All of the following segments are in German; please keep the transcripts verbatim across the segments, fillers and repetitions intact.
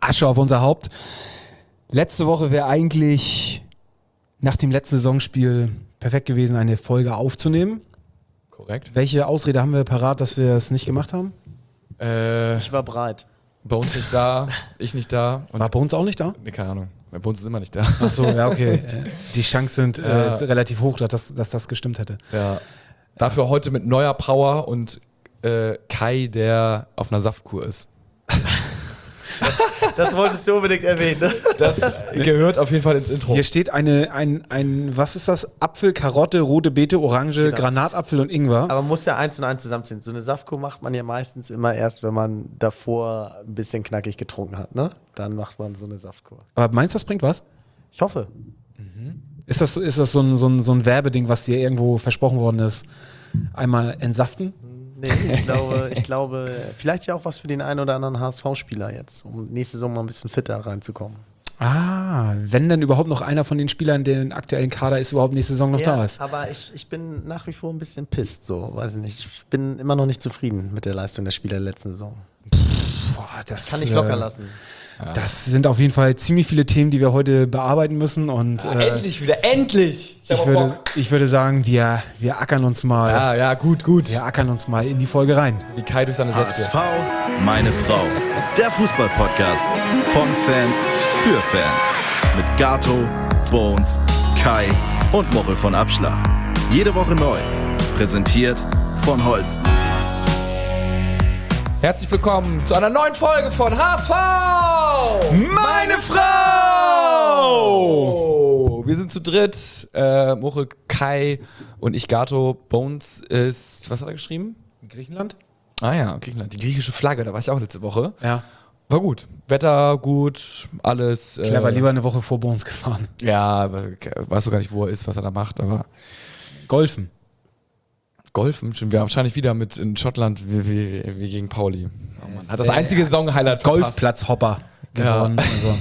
Asche auf unser Haupt. Letzte Woche wäre eigentlich nach dem letzten Saisonspiel perfekt gewesen, eine Folge aufzunehmen. Korrekt. Welche Ausrede haben wir parat, dass wir es nicht gemacht haben? Äh, ich war bereit. Bei uns nicht da, ich nicht da. Und War bei uns auch nicht da? Nee, keine Ahnung. Bei uns ist immer nicht da. Achso, ja, okay. Die Chancen sind äh, Ja. relativ hoch, dass, dass das gestimmt hätte. Ja. Dafür heute mit neuer Power und äh, Kai, der auf einer Saftkur ist. Das wolltest du unbedingt erwähnen, ne? Das gehört auf jeden Fall ins Intro. Hier steht eine, ein, ein, was ist das? Apfel, Karotte, rote Beete, Orange, Genau. Granatapfel und Ingwer. Aber man muss ja eins und eins zusammenziehen. So eine Saftkur macht man ja meistens immer erst, wenn man davor ein bisschen knackig getrunken hat, ne? Dann macht man so eine Saftkur. Aber meinst du, das bringt was? Ich hoffe. Ist das, ist das so, ein, so, ein, so ein Werbeding, was dir irgendwo versprochen worden ist? Einmal entsaften? Nee, ich glaube, ich glaube, vielleicht ja auch was für den einen oder anderen H S V-Spieler jetzt, um nächste Saison mal ein bisschen fitter reinzukommen. Ah, wenn denn überhaupt noch einer von den Spielern, der im aktuellen Kader ist, überhaupt nächste Saison noch ja, da ist. aber ich, ich bin nach wie vor ein bisschen pisst, so, weiß ich nicht. Ich bin immer noch nicht zufrieden mit der Leistung der Spieler der letzten Saison. Boah, das Kann ich äh, locker lassen. Das sind auf jeden Fall ziemlich viele Themen, die wir heute bearbeiten müssen. Und Ja, äh, endlich wieder, endlich! ich, hab würde, Bock. ich würde sagen, wir, wir ackern uns mal. Ja, ja, gut, gut. Wir ackern uns mal in die Folge rein. Wie Kai durch seine H S Säfte. V, meine Frau. Der Fußball-Podcast von Fans für Fans. Mit Gato, Bones, Kai und Mochel von Abschlag. Jede Woche neu. Präsentiert von Holsten. Herzlich willkommen zu einer neuen Folge von H S V! Meine Frau! Wir sind zu dritt. Äh, Mochel, Kai und ich, Gato. Bones ist, was hat er geschrieben? Griechenland? Ah ja, Griechenland. Die griechische Flagge, da war ich auch letzte Woche. Ja. War gut. Wetter gut, alles. Clever, äh, lieber eine Woche vor Bones gefahren. Ja, aber weiß doch gar nicht, wo er ist, was er da macht, aber Golfen. Golfen, stimmt, wir wahrscheinlich wieder mit in Schottland wie, wie, wie gegen Pauli. Oh Mann, hat das Äh, einzige Saison-Highlight verpasst. Golfplatzhopper geworden. Also.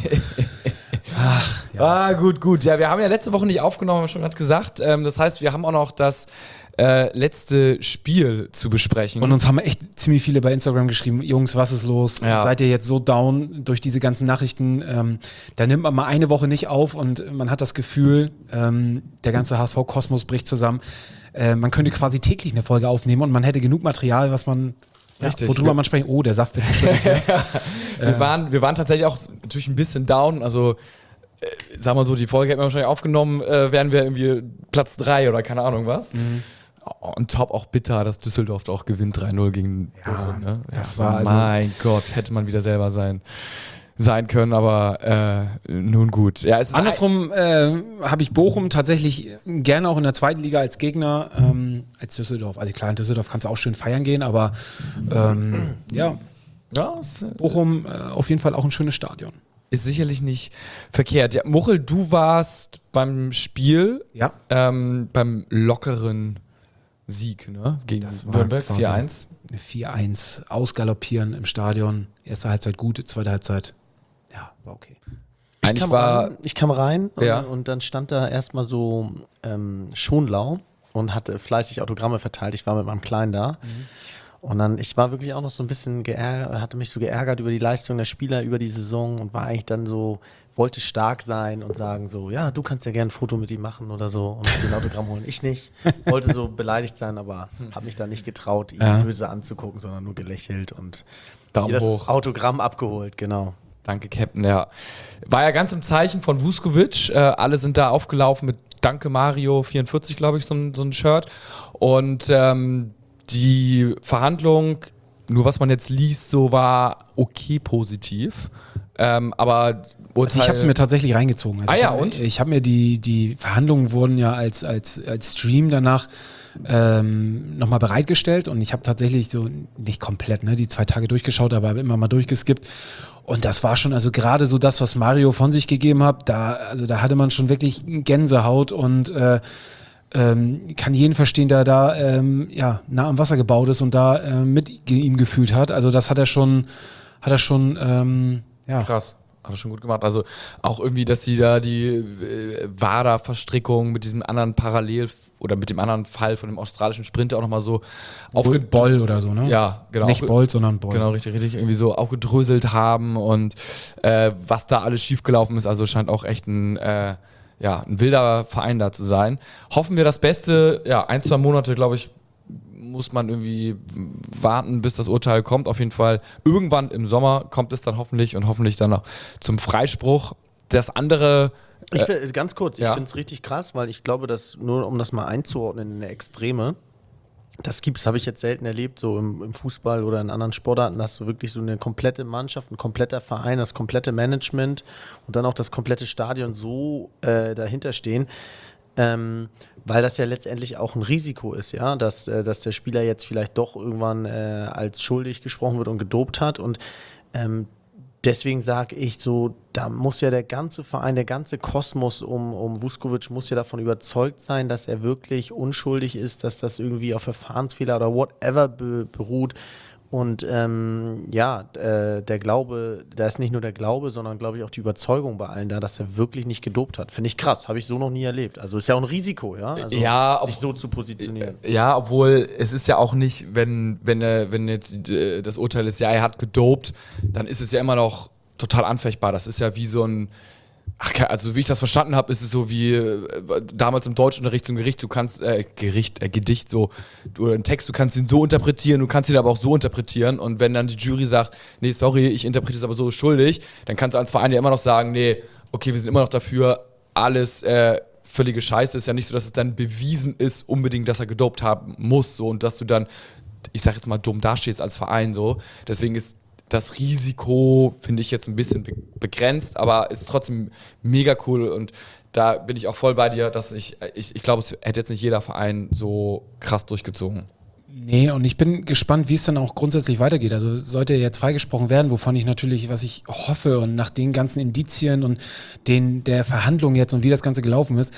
Ach, ja. Ah, gut, gut. Ja, wir haben ja letzte Woche nicht aufgenommen, haben wir schon gerade gesagt. Ähm, das heißt, wir haben auch noch das äh, letzte Spiel zu besprechen. Und uns haben echt ziemlich viele bei Instagram geschrieben, Jungs, was ist los? Ja. Seid ihr jetzt so down durch diese ganzen Nachrichten? Ähm, da nimmt man mal eine Woche nicht auf und man hat das Gefühl, ähm, der ganze H S V-Kosmos bricht zusammen. Äh, man könnte quasi täglich eine Folge aufnehmen und man hätte genug Material, was man, ja, Richtig. worüber Wir- man sprechen. Oh, der Saft wird geschüttet. wir, waren, wir waren tatsächlich auch natürlich ein bisschen down. Also, äh, sag mal so, die Folge hätten wir wahrscheinlich aufgenommen, äh, wären wir irgendwie Platz drei oder keine Ahnung was. Mhm. Und top auch bitter, dass Düsseldorf auch gewinnt drei null gegen Ja, Bochum. Ne? das Ja, war also- mein Gott, hätte man wieder selber sein, sein können, aber äh, nun gut. Ja, es ist Andersrum äh, habe ich Bochum tatsächlich gerne auch in der zweiten Liga als Gegner, ähm, als Düsseldorf. Also klar, in Düsseldorf kannst du auch schön feiern gehen, aber ähm, ja, ja, es äh, Bochum äh, auf jeden Fall auch ein schönes Stadion. ist sicherlich nicht verkehrt. Ja, Muchel, du warst beim Spiel, Ja. ähm, beim lockeren Sieg, ne? Gegen Das war Nürnberg quasi vier eins. vier eins, ausgaloppieren im Stadion. Erste Halbzeit gut, zweite Halbzeit, ja, war okay. Ich Eigentlich kam war, rein, ich kam rein Ja. und, und dann stand da erstmal so ähm, Schonlau und hatte fleißig Autogramme verteilt. Ich war mit meinem Kleinen da. Und dann, ich war wirklich auch noch so ein bisschen geärgert, hatte mich so geärgert über die Leistung der Spieler über die Saison und war eigentlich dann so, wollte stark sein und sagen so, ja, du kannst ja gerne ein Foto mit ihm machen oder so und den Autogramm holen. Ich nicht. Wollte so beleidigt sein, aber habe mich da nicht getraut, ihn Ja. böse anzugucken, sondern nur gelächelt und Daumen ihr das hoch. Autogramm abgeholt, genau. Danke, Captain, ja. War ja ganz im Zeichen von Vuskovic. Äh, alle sind da aufgelaufen mit Danke Mario vierundvierzig, glaube ich, so ein, so ein Shirt. Und ähm, die Verhandlung, nur was man jetzt liest, so war okay positiv. Ähm, aber Also ich habe es mir tatsächlich reingezogen. Also Ah ich ja, hab, und? Ich habe mir die, die Verhandlungen wurden ja als, als, als Stream danach ähm, nochmal bereitgestellt und ich habe tatsächlich so, nicht komplett, ne, die zwei Tage durchgeschaut, aber habe immer mal durchgeskippt. Und das war schon, also gerade so das, was Mario von sich gegeben hat, da, also da hatte man schon wirklich Gänsehaut und äh, ähm, kann jeden verstehen, der da ähm, ja, nah am Wasser gebaut ist und da äh, mit ihm gefühlt hat. Also das hat er schon, hat er schon, ähm, ja. krass. hat er schon gut gemacht. Also auch irgendwie, dass sie da die äh, W A D A-Verstrickung mit diesem anderen Parallel oder mit dem anderen Fall von dem australischen Sprinter auch nochmal so aufgedröselt. Boll oder so, ne? Ja, genau. Nicht Bolt, sondern Boll. Genau, richtig, richtig. Irgendwie so aufgedröselt haben und äh, was da alles schiefgelaufen ist. Also scheint auch echt ein, äh, ja, ein wilder Verein da zu sein. Hoffen wir das Beste. Ja, ein, zwei Monate, glaube ich, muss man irgendwie warten, bis das Urteil kommt. Auf jeden Fall irgendwann im Sommer kommt es dann hoffentlich und hoffentlich dann noch zum Freispruch. Das andere... Ich find, ganz kurz, ja. ich finde es richtig krass, weil ich glaube, dass, nur um das mal einzuordnen in der Extreme, das gibt's, habe ich jetzt selten erlebt, so im, im Fußball oder in anderen Sportarten, dass du wirklich so eine komplette Mannschaft, ein kompletter Verein, das komplette Management und dann auch das komplette Stadion so äh, dahinter stehen. Ähm, weil das ja letztendlich auch ein Risiko ist, ja, dass, äh, dass der Spieler jetzt vielleicht doch irgendwann äh, als schuldig gesprochen wird und gedopt hat und ähm, deswegen sage ich so, da muss ja der ganze Verein, der ganze Kosmos um, um Vuskovic muss ja davon überzeugt sein, dass er wirklich unschuldig ist, dass das irgendwie auf Verfahrensfehler oder whatever be, beruht. Und ähm, ja, äh, der Glaube, da ist nicht nur der Glaube, sondern glaube ich auch die Überzeugung bei allen da, dass er wirklich nicht gedopt hat. Finde ich krass, habe ich so noch nie erlebt. Also ist ja auch ein Risiko, ja, also ja, sich ob, so zu positionieren. Ja, obwohl es ist ja auch nicht, wenn, wenn, er, wenn jetzt äh, das Urteil ist, ja, er hat gedopt, dann ist es ja immer noch total anfechtbar. Das ist ja wie so ein, ach, also wie ich das verstanden habe, ist es so wie äh, damals im Deutschunterricht zum Gericht, du kannst, äh, Gericht, äh, Gedicht so, du, einen Text, du kannst ihn so interpretieren, du kannst ihn aber auch so interpretieren und wenn dann die Jury sagt, nee, sorry, ich interpretiere es aber so schuldig, dann kannst du als Verein ja immer noch sagen, nee, okay, wir sind immer noch dafür, alles äh, völlige Scheiße, ist ja nicht so, dass es dann bewiesen ist, unbedingt, dass er gedopt haben muss, so, und dass du dann, ich sag jetzt mal, dumm dastehst als Verein, so, deswegen ist das Risiko, finde ich, jetzt ein bisschen be- begrenzt, aber ist trotzdem mega cool und da bin ich auch voll bei dir, dass ich, ich, ich glaube, es hätte jetzt nicht jeder Verein so krass durchgezogen. Nee, und ich bin gespannt, wie es dann auch grundsätzlich weitergeht. Also sollte er jetzt freigesprochen werden, wovon ich natürlich, was ich hoffe und nach den ganzen Indizien und den der Verhandlungen jetzt und wie das Ganze gelaufen ist,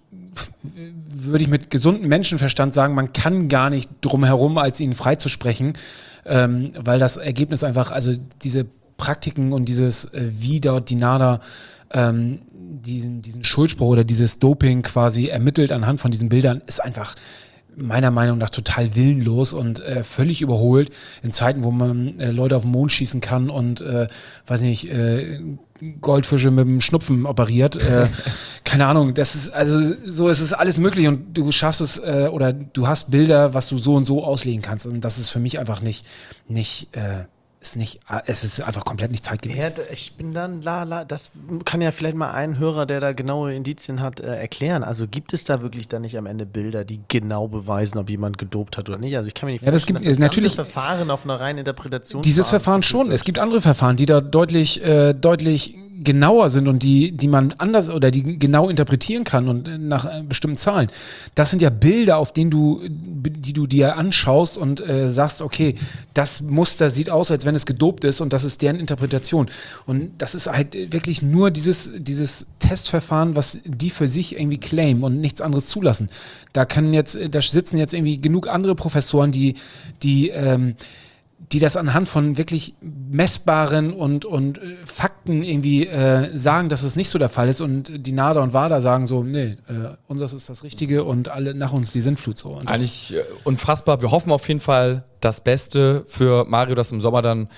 würde ich mit gesundem Menschenverstand sagen, man kann gar nicht drum herum, als ihn freizusprechen, ähm, weil das Ergebnis einfach, also diese Praktiken und dieses, äh, wie dort die NADA ähm, diesen, diesen Schuldspruch oder dieses Doping quasi ermittelt anhand von diesen Bildern, ist einfach meiner Meinung nach total willenlos und äh, völlig überholt in Zeiten, wo man äh, Leute auf den Mond schießen kann und, äh, weiß nicht, äh, Goldfische mit dem Schnupfen operiert. Äh, keine Ahnung, das ist, also so ist es alles möglich und du schaffst es äh, oder du hast Bilder, was du so und so auslegen kannst und das ist für mich einfach nicht, nicht, äh, ist nicht, es ist einfach komplett nicht zeitgemäß. Ja, ich bin dann, la, la, das kann ja vielleicht mal ein Hörer, der da genaue Indizien hat, äh, erklären. Also gibt es da wirklich dann nicht am Ende Bilder, die genau beweisen, ob jemand gedopt hat oder nicht? Also ich kann mir nicht ja, das vorstellen, gibt, dass das natürlich, ganze Verfahren auf einer reinen Interpretation dieses Verfahren schon. Wird. Es gibt andere Verfahren, die da deutlich, äh, deutlich genauer sind und die, die man anders oder die genau interpretieren kann und nach äh, bestimmten Zahlen. Das sind ja Bilder, auf denen du, die du dir anschaust und äh, sagst, okay, das Muster sieht aus, als wenn es gedopt ist und das ist deren Interpretation. Und das ist halt wirklich nur dieses, dieses Testverfahren, was die für sich irgendwie claimen und nichts anderes zulassen. Da können jetzt, da sitzen jetzt irgendwie genug andere Professoren, die, die, ähm, die das anhand von wirklich messbaren und, und äh, Fakten irgendwie äh, sagen, dass es nicht so der Fall ist und die NADA und WADA sagen so, nee, äh, unseres ist das Richtige und alle nach uns die Sintflut so. Und eigentlich äh, unfassbar. Wir hoffen auf jeden Fall das Beste für Mario, dass im Sommer dann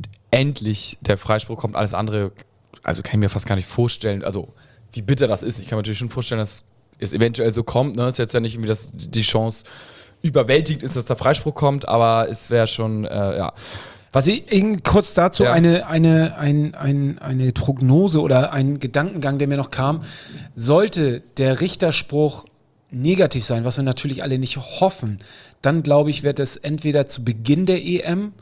endlich der Freispruch kommt. Alles andere, also kann ich mir fast gar nicht vorstellen, also wie bitter das ist. Ich kann mir natürlich schon vorstellen, dass es eventuell so kommt. Ne? Ist jetzt ja nicht irgendwie das, die Chance überwältigt ist, dass der Freispruch kommt, aber es wäre schon, äh, ja. Was ich kurz dazu ja. eine, eine, ein, ein, eine Prognose oder ein Gedankengang, der mir noch kam. Sollte der Richterspruch negativ sein, was wir natürlich alle nicht hoffen, dann glaube ich, wird es entweder zu Beginn der E M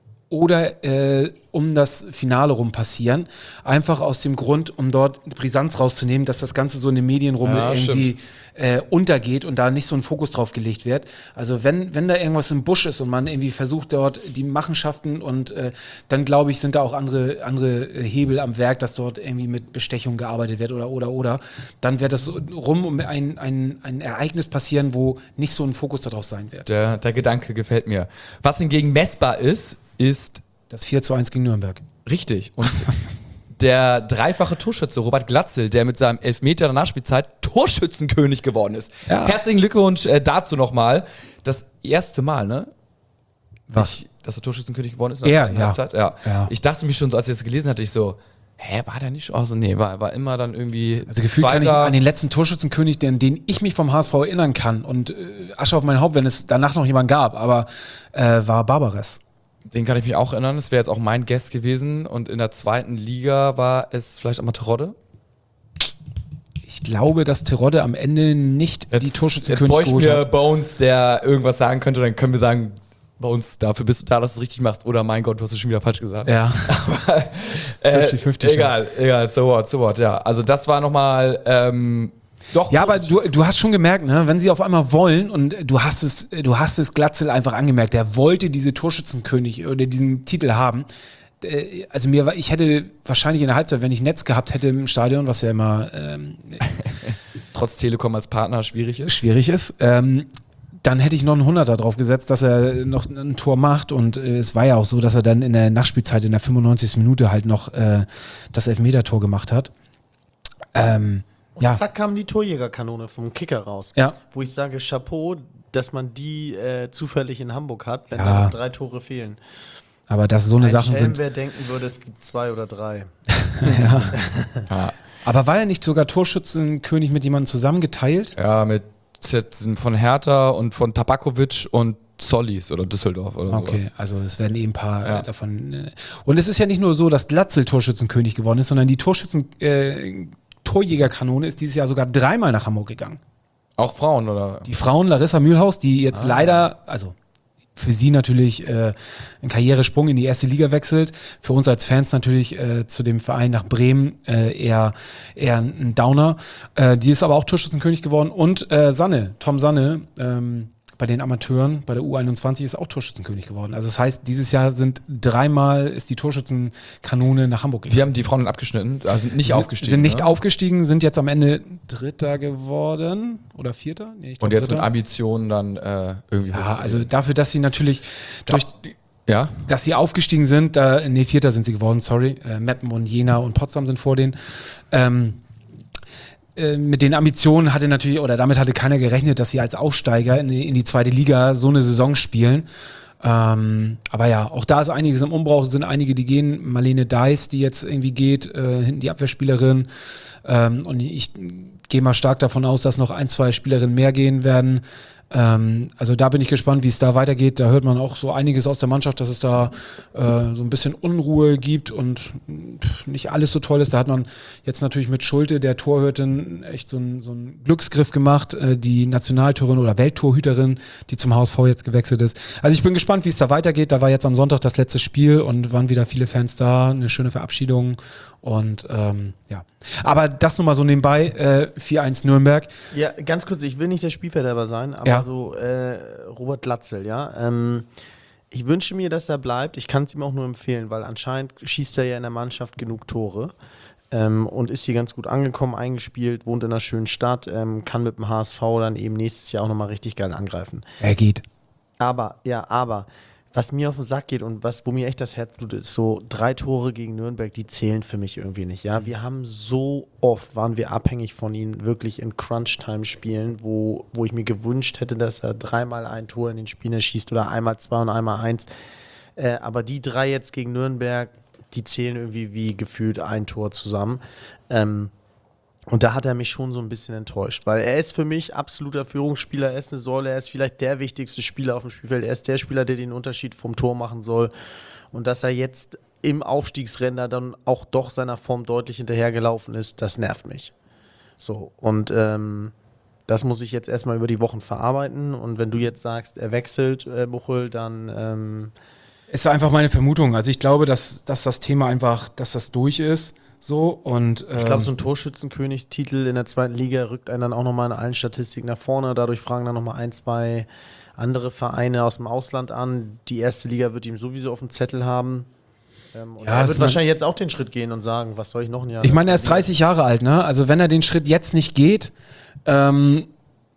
oder äh, um das Finale rum passieren. Einfach aus dem Grund, um dort Brisanz rauszunehmen, dass das Ganze so in den Medien rum ja, irgendwie äh, untergeht und da nicht so ein Fokus drauf gelegt wird. Also wenn, wenn da irgendwas im Busch ist und man irgendwie versucht dort die Machenschaften und äh, dann glaube ich, sind da auch andere, andere Hebel am Werk, dass dort irgendwie mit Bestechung gearbeitet wird oder, oder, oder. Dann wird das rum um ein, ein, ein Ereignis passieren, wo nicht so ein Fokus darauf sein wird. Der, der Gedanke gefällt mir. Was hingegen messbar ist, ist das vier zu eins gegen Nürnberg. Richtig. Und der dreifache Torschütze Robert Glatzel, der mit seinem Elfmeter der Nachspielzeit Torschützenkönig geworden ist. Ja. Herzlichen Glückwunsch äh, dazu nochmal. Das erste Mal, ne? Was? Ich, dass er Torschützenkönig geworden ist? Er, in der ja. Halbzeit? ja. Ja. Ich dachte mich schon so, als ich das gelesen hatte, ich so, hä, war der nicht schon? Also nee, war, war immer dann irgendwie Also gefühlt kann ich Zweiter. an den letzten Torschützenkönig, den, den ich mich vom H S V erinnern kann und äh, Asche auf mein Haupt, wenn es danach noch jemanden gab, aber äh, war Barbares. Den kann ich mich auch erinnern, das wäre jetzt auch mein Guest gewesen. Und in der zweiten Liga war es vielleicht einmal Terodde. Ich glaube, dass Terodde am Ende nicht die Jetzt Torschützenkönig bräuchten geholt wir hat. Bones, der irgendwas sagen könnte, dann können wir sagen, Bones, dafür bist du da, dass du es richtig machst. Oder mein Gott, du hast es schon wieder falsch gesagt. Ja. äh, fünfzig fünfzig Egal, egal, so what, so what, ja. Also das war nochmal, ähm, doch. Ja, aber du, du hast schon gemerkt, ne, wenn sie auf einmal wollen und du hast es, du hast es Glatzel einfach angemerkt, der wollte diese Torschützenkönig oder diesen Titel haben. Äh, Also mir war, ich hätte wahrscheinlich in der Halbzeit, wenn ich Netz gehabt hätte im Stadion, was ja immer ähm, Trotz Telekom als Partner schwierig ist. schwierig ist, ähm, dann hätte ich noch einen Hunderter drauf gesetzt, dass er noch ein Tor macht und äh, es war ja auch so, dass er dann in der Nachspielzeit in der fünfundneunzigsten Minute halt noch äh, das Elfmeter-Tor gemacht hat. Ähm, Und ja. zack kam die Torjägerkanone vom Kicker raus. Ja. Wo ich sage, Chapeau, dass man die äh, zufällig in Hamburg hat, wenn Ja. da noch drei Tore fehlen. Aber dass so eine Ein Sachen Schelm, sind. wer denken würde, es gibt zwei oder drei. Ja, Aber war er nicht sogar Torschützenkönig mit jemandem zusammengeteilt? ja mit Z- von Hertha und von Tabakovic und Zollis oder Düsseldorf oder Okay, sowas. also es werden eben ein paar Ja. äh, davon. Äh, und es ist ja nicht nur so, dass Glatzel Torschützenkönig geworden ist, sondern die Torschützen äh, Torjägerkanone ist dieses Jahr sogar dreimal nach Hamburg gegangen. Auch Frauen, oder? Die Frauen Larissa Mühlhaus, die jetzt leider, also für sie natürlich äh, ein Karrieresprung in die erste Liga wechselt. Für uns als Fans natürlich äh, zu dem Verein nach Bremen äh, eher, eher ein Downer. Äh, die ist aber auch Torschützenkönig geworden. Und äh, Sanne, Tom Sanne, ähm, bei den Amateuren, bei der U einundzwanzig ist auch Torschützenkönig geworden. Also das heißt, dieses Jahr sind dreimal ist die Torschützenkanone nach Hamburg gegangen. Wir haben die Frauen dann abgeschnitten, also sind nicht sind, aufgestiegen. Sind nicht ne? aufgestiegen, sind jetzt am Ende Dritter geworden oder Vierter? Nee, ich glaub Und jetzt Dritter. mit Ambitionen dann äh, irgendwie Ja, hochzugehen. also dafür, dass sie natürlich durch, Ja? dass sie aufgestiegen sind, da, nee, Vierter sind sie geworden, sorry. Äh, Meppen und Jena und Potsdam sind vor denen. Ähm, äh, mit den Ambitionen hatte natürlich, oder damit hatte keiner gerechnet, dass sie als Aufsteiger in die, in die zweite Liga so eine Saison spielen. Ähm, aber ja, auch da ist einiges im Umbruch, sind einige, die gehen. Marlene Deiss, die jetzt irgendwie geht, äh, hinten die Abwehrspielerin. Ähm, und ich gehe mal stark davon aus, dass noch ein, zwei Spielerinnen mehr gehen werden. Ähm, also da bin ich gespannt, wie es da weitergeht. Da hört man auch so einiges aus der Mannschaft, dass es da äh, so ein bisschen Unruhe gibt und pff, nicht alles so toll ist. Da hat man jetzt natürlich mit Schulte, der Torhüterin, echt so einen so einen Glücksgriff gemacht. Äh, die Nationaltorhüterin oder Welttorhüterin, die zum H S V jetzt gewechselt ist. Also ich bin gespannt, wie es da weitergeht. Da war jetzt am Sonntag das letzte Spiel und waren wieder viele Fans da. Eine schöne Verabschiedung. Und ähm, ja, aber das nur mal so nebenbei, äh, vier eins Nürnberg. Ja, ganz kurz, ich will nicht der Spielverderber sein, aber Ja. so äh, Robert Glatzel, ja. Ähm, ich wünsche mir, dass er bleibt. Ich kann es ihm auch nur empfehlen, weil anscheinend schießt er ja in der Mannschaft genug Tore ähm, und ist hier ganz gut angekommen, eingespielt, wohnt in einer schönen Stadt, ähm, kann mit dem H S V dann eben nächstes Jahr auch nochmal richtig geil angreifen. Er geht. Aber, ja, aber, was mir auf den Sack geht und was, wo mir echt das Herz blutet, ist so drei Tore gegen Nürnberg, die zählen für mich irgendwie nicht. Ja, wir haben so oft, waren wir abhängig von ihnen, wirklich in Crunch-Time-Spielen, wo, wo ich mir gewünscht hätte, dass er dreimal ein Tor in den Spielen schießt oder einmal zwei und einmal eins. Äh, aber die drei jetzt gegen Nürnberg, die zählen irgendwie wie gefühlt ein Tor zusammen. Ähm, Und da hat er mich schon so ein bisschen enttäuscht, weil er ist für mich absoluter Führungsspieler, er ist eine Säule, er ist vielleicht der wichtigste Spieler auf dem Spielfeld, er ist der Spieler, der den Unterschied vom Tor machen soll. Und dass er jetzt im Aufstiegsrennen dann auch doch seiner Form deutlich hinterhergelaufen ist, das nervt mich. So, und ähm, das muss ich jetzt erstmal über die Wochen verarbeiten. Und wenn du jetzt sagst, er wechselt, äh, Muchel, dann ähm Ist einfach meine Vermutung. Also ich glaube, dass, dass das Thema einfach, dass das durch ist. So und ähm, ich glaube, so ein Torschützenkönigstitel in der zweiten Liga rückt einen dann auch nochmal in allen Statistiken nach vorne. Dadurch fragen dann nochmal ein, zwei andere Vereine aus dem Ausland an. Die erste Liga wird ihm sowieso auf dem Zettel haben. Ähm, und Ja, er es wird ist wahrscheinlich jetzt auch den Schritt gehen und sagen, was soll ich noch ein Jahr? ich meine, er ist dreißig Jahre alt, ne? Also wenn er den Schritt jetzt nicht geht, ähm,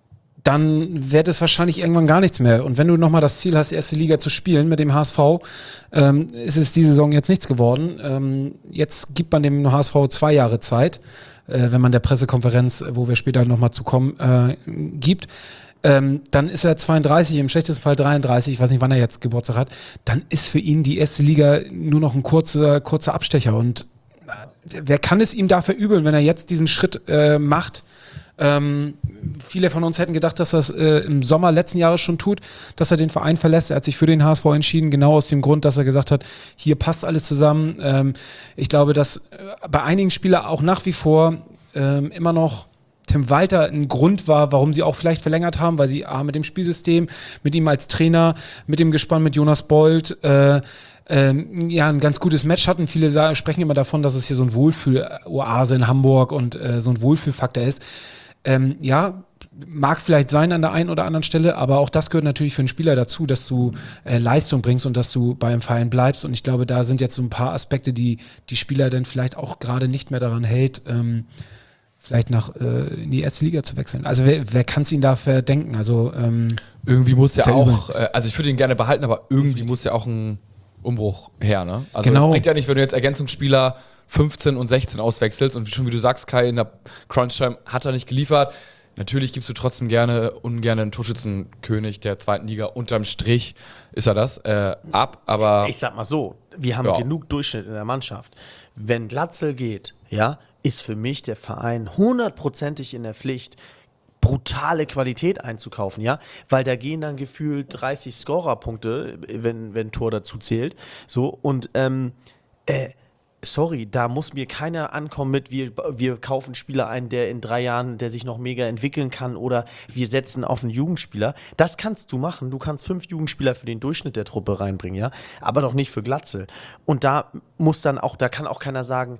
dann wird es wahrscheinlich irgendwann gar nichts mehr. Und wenn du nochmal das Ziel hast, erste Liga zu spielen mit dem H S V, ähm, ist es diese Saison jetzt nichts geworden. Ähm, jetzt gibt man dem H S V zwei Jahre Zeit, äh, wenn man der Pressekonferenz, wo wir später nochmal zu kommen, äh, gibt. Ähm, dann ist er zweiunddreißig, im schlechtesten Fall dreiunddreißig, ich weiß nicht, wann er jetzt Geburtstag hat. Dann ist für ihn die erste Liga nur noch ein kurzer, kurzer Abstecher. Und äh, wer kann es ihm da verübeln, wenn er jetzt diesen Schritt äh, macht? Ähm, viele von uns hätten gedacht, dass er es äh, im Sommer letzten Jahres schon tut, dass er den Verein verlässt. Er hat sich für den H S V entschieden, genau aus dem Grund, dass er gesagt hat, hier passt alles zusammen. Ähm, ich glaube, dass äh, bei einigen Spielern auch nach wie vor ähm, immer noch Tim Walter ein Grund war, warum sie auch vielleicht verlängert haben, weil sie A, mit dem Spielsystem, mit ihm als Trainer, mit dem Gespann mit Jonas Bold, äh, Ähm, ja, ein ganz gutes Match hatten. Viele sagen, sprechen immer davon, dass es hier so ein Wohlfühl-Oase in Hamburg und äh, so ein Wohlfühlfaktor ist. Ähm, ja, mag vielleicht sein an der einen oder anderen Stelle, aber auch das gehört natürlich für einen Spieler dazu, dass du äh, Leistung bringst und dass du beim Verein bleibst. Und ich glaube, da sind jetzt so ein paar Aspekte, die die Spieler dann vielleicht auch gerade nicht mehr daran hält, ähm, vielleicht nach äh, in die erste Liga zu wechseln. Also wer, wer kann es ihn da verdenken? Also ähm, irgendwie muss ja verübeln. auch, äh, also ich würde ihn gerne behalten, aber irgendwie muss ja auch ein Umbruch her, ne? Also Genau. es bringt ja nicht, wenn du jetzt Ergänzungsspieler fünfzehn und sechzehn auswechselst und schon wie du sagst, Kai, in der Crunch-Time hat er nicht geliefert. Natürlich gibst du trotzdem gerne, ungern einen Torschützenkönig der zweiten Liga. Unterm Strich ist er das, äh, ab, aber... Ich sag mal so, wir haben Ja. genug Durchschnitt in der Mannschaft. Wenn Glatzel geht, ja, ist für mich der Verein hundertprozentig in der Pflicht, brutale Qualität einzukaufen, ja, weil da gehen dann gefühlt dreißig Scorerpunkte, wenn, wenn Tor dazu zählt, so, und ähm, äh, sorry, da muss mir keiner ankommen mit, wir, wir kaufen Spieler ein, der in drei Jahren, der sich noch mega entwickeln kann, oder wir setzen auf einen Jugendspieler. Das kannst du machen, du kannst fünf Jugendspieler für den Durchschnitt der Truppe reinbringen, ja, aber doch nicht für Glatzel. Und da muss dann auch, da kann auch keiner sagen,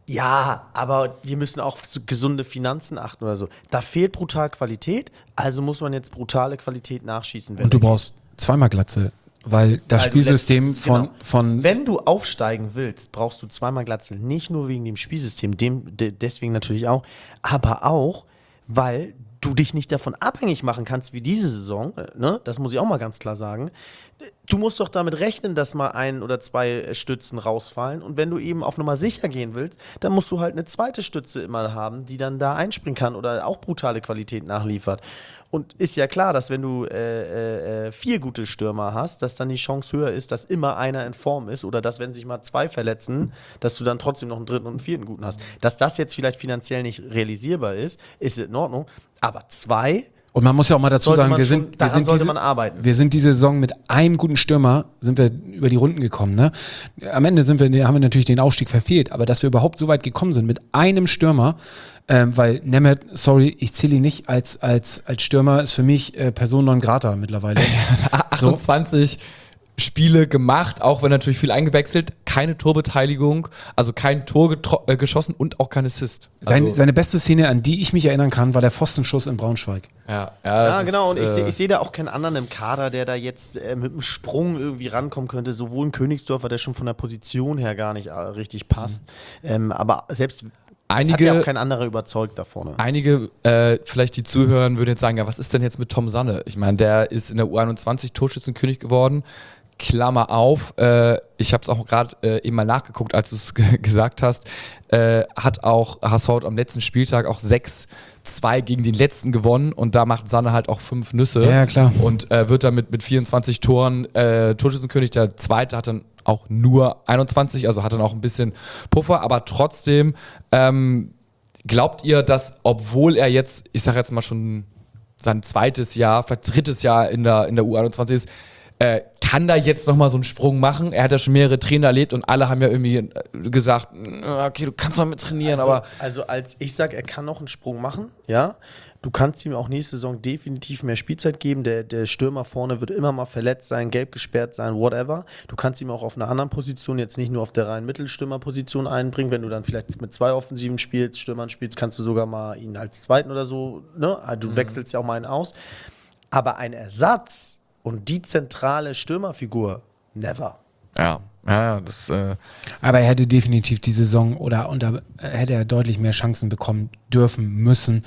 ja, aber wir müssen auch auf gesunde Finanzen achten oder so. Da fehlt brutal Qualität, also muss man jetzt brutale Qualität nachschießen. Wenn und du er braust zweimal Glatzel, weil das Weil du Spielsystem letztes- von, genau. von Wenn du aufsteigen willst, brauchst du zweimal Glatzel. Nicht nur wegen dem Spielsystem, dem, de, deswegen natürlich auch, aber auch, weil du dich nicht davon abhängig machen kannst wie diese Saison, ne? Das muss ich auch mal ganz klar sagen. Du musst doch damit rechnen, dass mal ein oder zwei Stützen rausfallen, und wenn du eben auf Nummer sicher gehen willst, dann musst du halt eine zweite Stütze immer haben, die dann da einspringen kann oder auch brutale Qualität nachliefert. Und ist ja klar, dass wenn du äh, äh, vier gute Stürmer hast, dass dann die Chance höher ist, dass immer einer in Form ist, oder dass, wenn sich mal zwei verletzen, dass du dann trotzdem noch einen dritten und einen vierten guten hast. Dass das jetzt vielleicht finanziell nicht realisierbar ist, ist in Ordnung, aber zwei... Und man muss ja auch mal dazu Sollte sagen, man wir schon- sind, wir daran sind sollte diese, man arbeiten. wir sind diese Saison mit einem guten Stürmer, sind wir über die Runden gekommen. Ne? Am Ende sind wir, haben wir natürlich den Aufstieg verfehlt, aber dass wir überhaupt so weit gekommen sind mit einem Stürmer, ähm, weil Nemeth, sorry, ich zähle ihn nicht als, als, als Stürmer, ist für mich äh, Person non grata mittlerweile. achtundzwanzig Spiele gemacht, auch wenn natürlich viel eingewechselt, keine Torbeteiligung, also kein Tor getro- äh, geschossen und auch kein Assist. Sein, Also, seine beste Szene, an die ich mich erinnern kann, war der Pfostenschuss in Braunschweig. ja, ja, das Ja, genau, ist, und ich, äh, seh- ich sehe da auch keinen anderen im Kader, der da jetzt äh, mit einem Sprung irgendwie rankommen könnte. Sowohl ein Königsdorfer, der schon von der Position her gar nicht äh, richtig passt, ähm, aber selbst Einige- es hat ja auch kein anderer überzeugt da vorne. Einige, äh, vielleicht die zuhören, würden jetzt sagen, ja, was ist denn jetzt mit Tom Sanne? Ich meine, der ist in der U einundzwanzig Torschützenkönig geworden. Klammer auf, äh, ich habe es auch gerade äh, eben mal nachgeguckt, als du es g- gesagt hast, äh, hat auch H S V am letzten Spieltag auch sechs zwei gegen den letzten gewonnen, und da macht Sanne halt auch fünf Nüsse. Ja, klar. Und äh, wird damit mit vierundzwanzig Toren äh, Torschützenkönig. Der zweite hat dann auch nur einundzwanzig, also hat dann auch ein bisschen Puffer, aber trotzdem ähm, glaubt ihr, dass, obwohl er jetzt, ich sage jetzt mal schon sein zweites Jahr, vielleicht drittes Jahr in der, in der U einundzwanzig ist, äh, kann da jetzt nochmal so einen Sprung machen? Er hat ja schon mehrere Trainer erlebt und alle haben ja irgendwie äh, gesagt, okay, du kannst mal mit trainieren, Also, aber also als ich sage, er kann noch einen Sprung machen, ja. Du kannst ihm auch nächste Saison definitiv mehr Spielzeit geben. Der, der Stürmer vorne wird immer mal verletzt sein, gelb gesperrt sein, whatever. Du kannst ihm auch auf einer anderen Position, jetzt nicht nur auf der reinen Mittelstürmerposition einbringen. Wenn du dann vielleicht mit zwei Offensiven spielst, Stürmern spielst, kannst du sogar mal ihn als Zweiten oder so, ne? Du mhm. wechselst ja auch mal einen aus. Aber ein Ersatz und die zentrale Stürmerfigur, never. ja, ja, das äh, Aber er hätte definitiv die Saison oder unter, hätte er deutlich mehr Chancen bekommen dürfen müssen.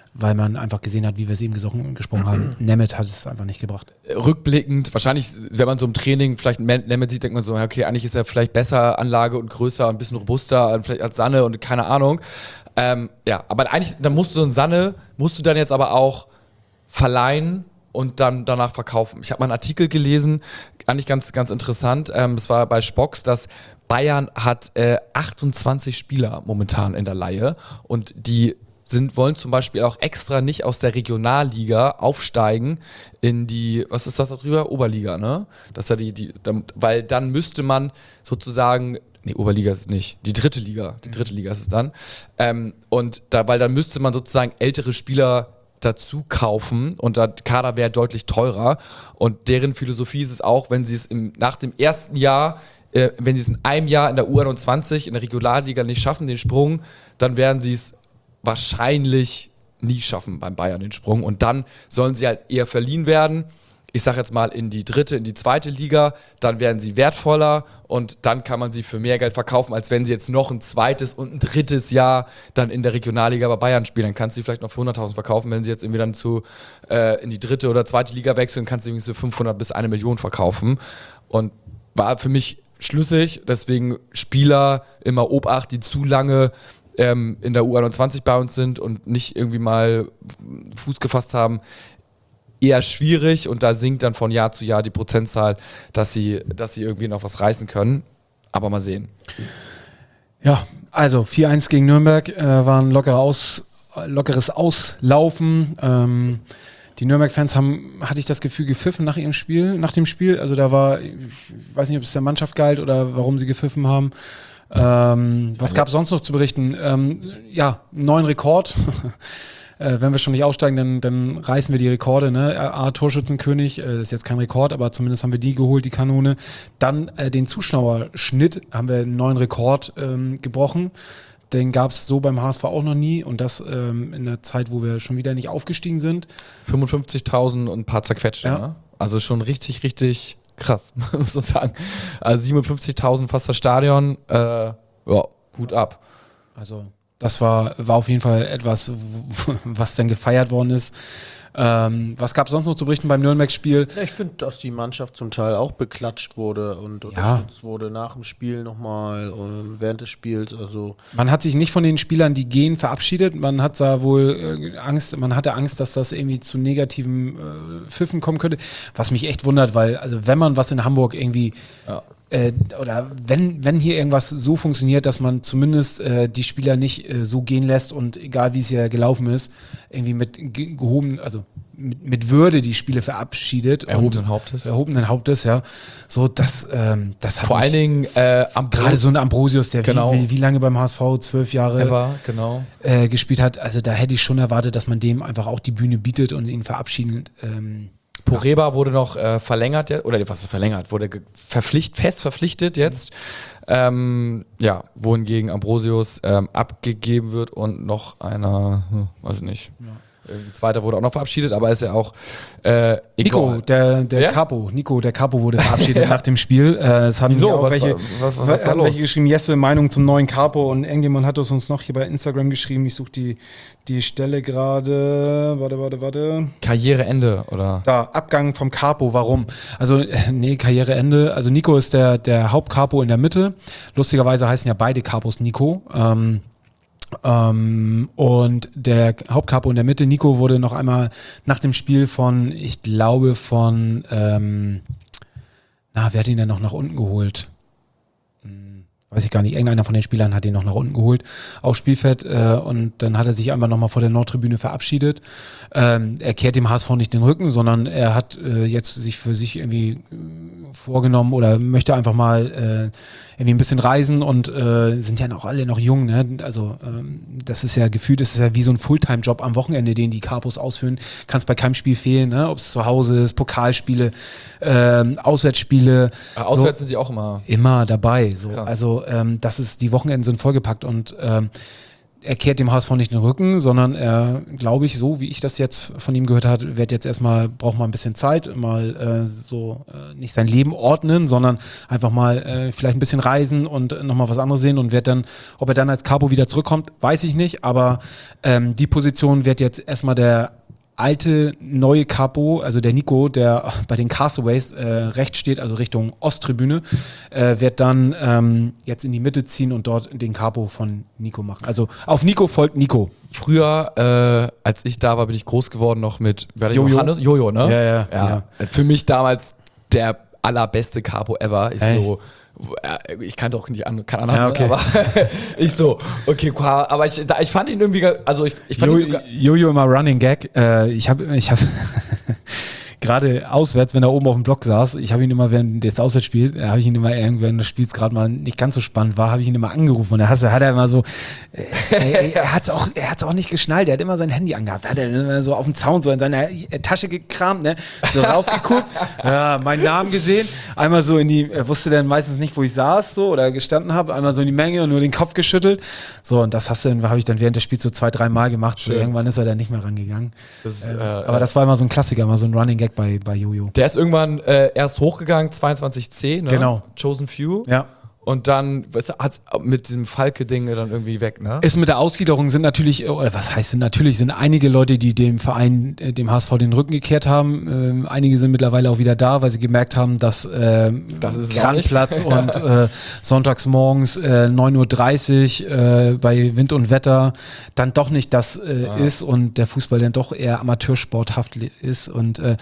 weil man einfach gesehen hat, wie wir es eben gesochen, gesprochen haben. Nemeth hat es einfach nicht gebracht. Rückblickend, wahrscheinlich, wenn man so im Training vielleicht einen Nemeth sieht, denkt man so, okay, eigentlich ist er vielleicht besser Anlage und größer und ein bisschen robuster vielleicht als Sanne und keine Ahnung. Ähm, ja, aber eigentlich, dann musst du so einen Sanne, musst du dann jetzt aber auch verleihen und dann danach verkaufen. Ich habe mal einen Artikel gelesen, eigentlich ganz, ganz interessant. Ähm, es war bei Spox, dass Bayern hat äh, achtundzwanzig Spieler momentan in der Leihe und die sind, wollen zum Beispiel auch extra nicht aus der Regionalliga aufsteigen in die, was ist das da drüber? Oberliga, ne? Das ist ja die, die, weil dann müsste man sozusagen, nee, Oberliga ist es nicht, die dritte Liga, die dritte Liga ist es dann. Ähm, und da, weil dann müsste man sozusagen ältere Spieler dazu kaufen und der Kader wäre deutlich teurer. Und deren Philosophie ist es auch, wenn sie es im, nach dem ersten Jahr, äh, wenn sie es in einem Jahr in der U einundzwanzig, in der Regionalliga nicht schaffen, den Sprung, dann werden sie es wahrscheinlich nie schaffen beim Bayern, den Sprung. Und dann sollen sie halt eher verliehen werden. Ich sag jetzt mal in die dritte, in die zweite Liga, dann werden sie wertvoller und dann kann man sie für mehr Geld verkaufen, als wenn sie jetzt noch ein zweites und ein drittes Jahr dann in der Regionalliga bei Bayern spielen. Dann kannst du sie vielleicht noch für hunderttausend verkaufen, wenn sie jetzt irgendwie dann zu, äh, in die dritte oder zweite Liga wechseln, kannst du irgendwie so fünfhundert bis eine Million verkaufen. Und war für mich schlüssig, deswegen Spieler immer Obacht, die zu lange ähm, in der U einundzwanzig bei uns sind und nicht irgendwie mal Fuß gefasst haben, eher schwierig und da sinkt dann von Jahr zu Jahr die Prozentzahl, dass sie, dass sie irgendwie noch was reißen können. Aber mal sehen. Ja, also vier eins gegen Nürnberg äh, war ein lockerer Aus, lockeres Auslaufen. Ähm, die Nürnberg-Fans haben, hatte ich das Gefühl, gepfiffen nach ihrem Spiel, nach dem Spiel. Also da war, ich weiß nicht, ob es der Mannschaft galt oder warum sie gepfiffen haben. Ähm, was gab es sonst noch zu berichten? Ähm, ja, einen neuen Rekord. Äh, wenn wir schon nicht aussteigen, dann, dann reißen wir die Rekorde. Ne? A, Torschützenkönig, äh, ist jetzt kein Rekord, aber zumindest haben wir die geholt, die Kanone. Dann äh, den Zuschauerschnitt haben wir einen neuen Rekord ähm, gebrochen. Den gab es so beim H S V auch noch nie und das ähm, in der Zeit, wo wir schon wieder nicht aufgestiegen sind. fünfundfünfzigtausend und ein paar zerquetschte. Ja. Ne? Also schon richtig, richtig krass, muss man sagen. Also siebenundfünfzigtausend fast das Stadion. Äh, ja, Hut ab. Also das war, war auf jeden Fall etwas, was dann gefeiert worden ist. Ähm, was gab es sonst noch zu berichten beim Nürnberg-Spiel? Ja, ich finde, dass die Mannschaft zum Teil auch beklatscht wurde und unterstützt ja. wurde nach dem Spiel nochmal und während des Spiels. Also man hat sich nicht von den Spielern, die gehen, verabschiedet. Man hat da wohl äh, Angst, man hatte Angst, dass das irgendwie zu negativen äh, Pfiffen kommen könnte. Was mich echt wundert, weil, also wenn man was in Hamburg irgendwie ja. Äh, oder wenn, wenn hier irgendwas so funktioniert, dass man zumindest äh, die Spieler nicht äh, so gehen lässt und egal wie es hier gelaufen ist, irgendwie mit ge- gehoben, also mit, mit Würde die Spiele verabschiedet. Erhobenen Hauptes. Erhobenen Hauptes, ja. So, das, ähm, das hat vor allen Dingen äh, gerade so ein Ambrosius, der genau. wie, wie, wie lange beim H S V, zwölf Jahre Ever, genau. äh, gespielt hat. Also da hätte ich schon erwartet, dass man dem einfach auch die Bühne bietet und ihn verabschiedet. Ähm, Poreba wurde noch äh, verlängert, oder was ist verlängert, wurde ge- verpflicht, fest verpflichtet jetzt. Ähm, ja, wohingegen Ambrosius ähm, abgegeben wird und noch einer, hm, weiß ich nicht. Ja. Ein zweiter wurde auch noch verabschiedet, aber ist ja auch äh, Nico, egal. der, der ja? Capo, Nico, der Capo wurde verabschiedet nach dem Spiel. Äh, es haben Wieso? auch Was, welche, was, was, was ist da los? welche geschrieben, Jesse, Meinung zum neuen Capo und irgendjemand hat es uns noch hier bei Instagram geschrieben. Ich suche die, die Stelle gerade. Warte, warte, warte. Karriereende, oder? Da, Abgang vom Capo, warum? Also, äh, nee, Karriereende. Also Nico ist der, der Hauptcapo in der Mitte. Lustigerweise heißen ja beide Capos Nico. Ähm, Ähm, und der Hauptcapo in der Mitte, Nico, wurde noch einmal nach dem Spiel von, ich glaube von, ähm, na, wer hat ihn denn noch nach unten geholt? Hm, weiß ich gar nicht, irgendeiner von den Spielern hat ihn noch nach unten geholt, aufs Spielfeld äh, und dann hat er sich einmal nochmal vor der Nordtribüne verabschiedet. Ähm, er kehrt dem H S V nicht den Rücken, sondern er hat äh, jetzt sich für sich irgendwie äh, vorgenommen oder möchte einfach mal äh, irgendwie ein bisschen reisen und äh, sind ja noch alle noch jung, ne? Also ähm, das ist ja gefühlt, das ist ja wie so ein Fulltime-Job am Wochenende, den die Capos ausführen. Kannst bei keinem Spiel fehlen, ne? Ob es zu Hause ist, Pokalspiele, ähm, Auswärtsspiele. Ja, auswärts so, sind sie auch immer immer dabei. So. Krass. Also ähm, das ist, die Wochenenden sind vollgepackt und ähm, er kehrt dem H S V nicht den Rücken, sondern er, glaube ich, so wie ich das jetzt von ihm gehört habe, wird jetzt erstmal, braucht mal ein bisschen Zeit, mal äh, so äh, nicht sein Leben ordnen, sondern einfach mal äh, vielleicht ein bisschen reisen und äh, nochmal was anderes sehen und wird dann, ob er dann als Capo wieder zurückkommt, weiß ich nicht, aber ähm, die Position wird jetzt erstmal der alte, neue Capo, also der Nico, der bei den Castaways äh, rechts steht, also Richtung Osttribüne, äh, wird dann ähm, jetzt in die Mitte ziehen und dort den Capo von Nico machen. Also auf Nico folgt Nico. Früher, äh, als ich da war, bin ich groß geworden noch mit Jojo. Hannes? Jojo, ne? Ja, ja, ja. ja. Für mich damals der allerbeste Capo ever. Ich Echt? so, ich kannte auch nicht an, keine Ahnung, Ja, okay. aber ich so, okay, aber ich, ich fand ihn irgendwie, also ich, ich fand Jo- ihn sogar, Jojo immer Running Gag. Äh, ich habe ich hab gerade auswärts, wenn er oben auf dem Block saß, ich habe ihn immer während des Auswärtsspiels, äh, habe ich ihn immer irgendwann das Spiel gerade mal nicht ganz so spannend war, habe ich ihn immer angerufen und er hat, hat er immer so, äh, er, er hat es auch, er hat's auch nicht geschnallt, er hat immer sein Handy angehabt, hat er immer so auf dem Zaun so in seiner Tasche gekramt, ne, so raufgeguckt, ja, meinen Namen gesehen, einmal so in die, er wusste dann meistens nicht, wo ich saß so oder gestanden habe, einmal so in die Menge und nur den Kopf geschüttelt, so und das hast du, habe ich dann während des Spiels so zwei, drei Mal gemacht, so, irgendwann ist er dann nicht mehr rangegangen. das, Äh, äh, aber das war immer so ein Klassiker, immer so ein Running Gag bei, bei Jojo. der ist irgendwann äh, erst hochgegangen, zweiundzwanzig C, ne? Genau. Chosen Few. Ja. Und dann hat es mit diesem Falke-Ding dann irgendwie weg, ne? Ist mit der Ausgliederung sind natürlich, oder was heißt denn natürlich, sind einige Leute, die dem Verein, äh, dem H S V den Rücken gekehrt haben. Ähm, einige sind mittlerweile auch wieder da, weil sie gemerkt haben, dass äh, Das ist es auch nicht. Grandplatz und äh, sonntags morgens äh, neun Uhr dreißig äh, bei Wind und Wetter dann doch nicht das äh, Ah. ist und der Fußball dann doch eher amateursporthaft li- ist und äh,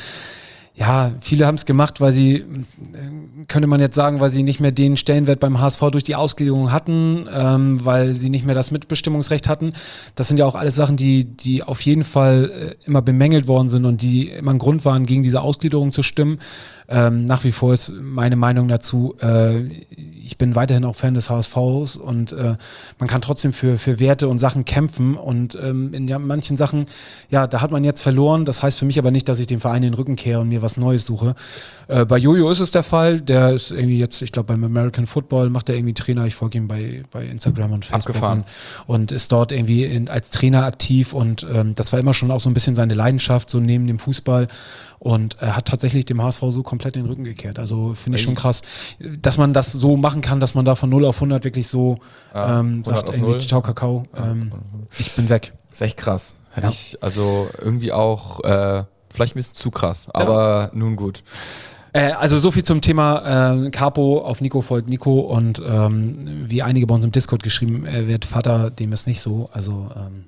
ja, viele haben es gemacht, weil sie, äh, könnte man jetzt sagen, weil sie nicht mehr den Stellenwert beim H S V durch die Ausgliederung hatten, ähm, weil sie nicht mehr das Mitbestimmungsrecht hatten. Das sind ja auch alles Sachen, die, die auf jeden Fall äh, immer bemängelt worden sind und die immer ein Grund waren, gegen diese Ausgliederung zu stimmen. Ähm, nach wie vor ist meine Meinung dazu, äh, ich bin weiterhin auch Fan des H S Vs und äh, man kann trotzdem für, für Werte und Sachen kämpfen und ähm, in ja, manchen Sachen, ja, da hat man jetzt verloren. Das heißt für mich aber nicht, dass ich dem Verein den Rücken kehre und mir was Neues suche. Äh, bei Jojo ist es der Fall, der ist irgendwie jetzt, ich glaube beim American Football macht er irgendwie Trainer, ich folge ihm bei, bei Instagram und Facebook Abgefahren. und, und ist dort irgendwie in, als Trainer aktiv und ähm, das war immer schon auch so ein bisschen seine Leidenschaft, so neben dem Fußball. Und er hat tatsächlich dem H S V so komplett den Rücken gekehrt. Also finde ich schon krass, dass man das so machen kann, dass man da von null auf hundert wirklich so Ja, ähm, sagt, hundert auf irgendwie null. Ciao Kakao, ähm, ich bin weg. Ist echt krass. Hätte Ja. ich, also irgendwie auch, äh, vielleicht ein bisschen zu krass, aber nun gut. Äh, also so viel zum Thema äh, Capo, auf Nico folgt Nico und ähm, wie einige bei uns im Discord geschrieben, er wird Vater, dem ist nicht so. Also ähm,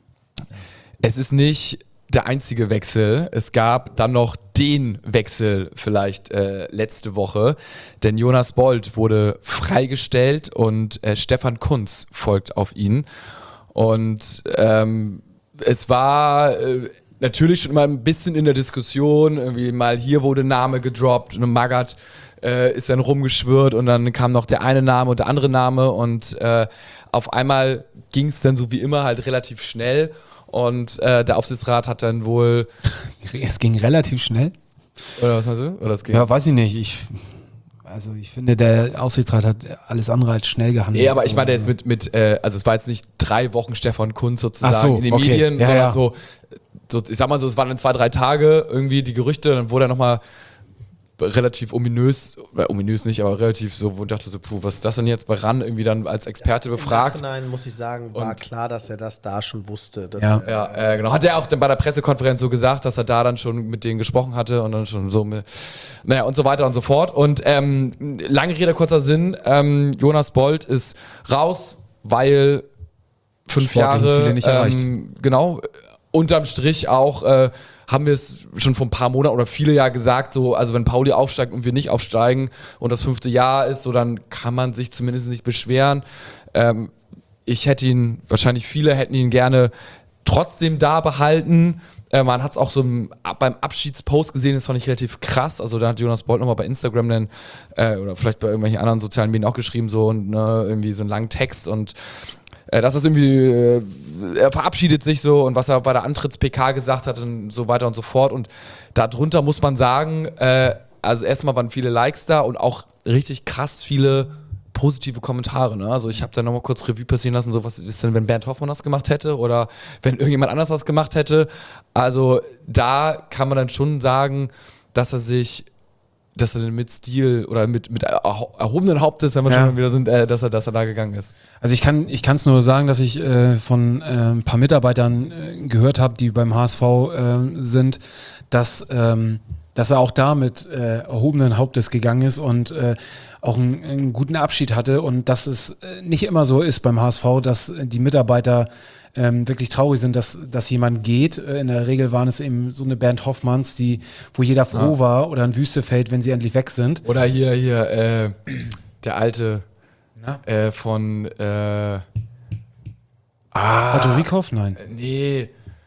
Es ist nicht der einzige Wechsel. Es gab dann noch den Wechsel vielleicht äh, letzte Woche, denn Jonas Bold wurde freigestellt und äh, Stefan Kuntz folgt auf ihn. Und ähm, es war äh, natürlich schon immer ein bisschen in der Diskussion, irgendwie mal hier wurde ein Name gedroppt, eine Magath äh, ist dann rumgeschwirrt und dann kam noch der eine Name und der andere Name und äh, auf einmal ging es dann so wie immer halt relativ schnell. Und äh, der Aufsichtsrat hat dann wohl. es ging relativ schnell. Oder was meinst du? Oder es ging? Ja, weiß ich nicht. Ich, also ich finde, der Aufsichtsrat hat alles andere als schnell gehandelt. Nee, aber ich So, meine jetzt also- mit, mit äh, also es war jetzt nicht drei Wochen Stefan Kuntz sozusagen Ach so, in den okay. Medien, Ja, sondern ja. So, so, ich sag mal so, es waren dann zwei, drei Tage irgendwie die Gerüchte, dann wurde er nochmal relativ ominös, äh, ominös nicht, aber relativ so, wo ich dachte so, puh, was ist das denn jetzt bei RAN irgendwie dann als Experte befragt? Im Nachhinein muss ich sagen, war Und- klar, dass er das da schon wusste. Dass Ja. er, Ja, äh, genau. Hat er auch dann bei der Pressekonferenz so gesagt, dass er da dann schon mit denen gesprochen hatte und dann schon so, mit, naja, und so weiter und so fort. Und ähm, lange Rede, kurzer Sinn, ähm, Jonas Bold ist raus, weil fünf Sportlichen Jahre, Ziele nicht erreicht. ähm, genau, unterm Strich auch, äh, haben wir es schon vor ein paar Monaten oder viele Jahre gesagt, so, also wenn Pauli aufsteigt und wir nicht aufsteigen und das fünfte Jahr ist, so, dann kann man sich zumindest nicht beschweren. Ähm, ich hätte ihn, wahrscheinlich viele hätten ihn gerne trotzdem da behalten. Äh, man hat es auch so im, beim Abschiedspost gesehen, das fand ich relativ krass. Also da hat Jonas Bold nochmal bei Instagram dann, äh, oder vielleicht bei irgendwelchen anderen sozialen Medien auch geschrieben, so und ne, irgendwie so einen langen Text und äh, das ist irgendwie, äh, er verabschiedet sich so und was er bei der Antritts-P K gesagt hat und so weiter und so fort. Und darunter muss man sagen, äh, also erstmal waren viele Likes da und auch richtig krass viele positive Kommentare. Ne? Also ich habe da nochmal kurz Revue passieren lassen, so was ist denn, wenn Bernd Hoffmann das gemacht hätte oder wenn irgendjemand anders das gemacht hätte. Also da kann man dann schon sagen, dass er sich, dass er mit Stil oder mit, mit erhobenen Hauptes, wenn wir Ja. schon wieder sind, äh, dass er, dass er da gegangen ist. Also ich kann ich kann es nur sagen, dass ich äh, von äh, ein paar Mitarbeitern äh, gehört habe, die beim H S V äh, sind, dass ähm, dass er auch da mit äh, erhobenen Hauptes gegangen ist und äh, auch einen, einen guten Abschied hatte und dass es äh, nicht immer so ist beim H S V, dass äh, die Mitarbeiter ähm, wirklich traurig sind, dass, dass jemand geht. Äh, in der Regel waren es eben so eine Bernd Hoffmanns, die, wo jeder froh Ja. war, oder ein Wüstefeld, wenn sie endlich weg sind. Oder hier, hier, äh, der alte Na? äh, von äh, Otto Rieckhoff? Nein. nee,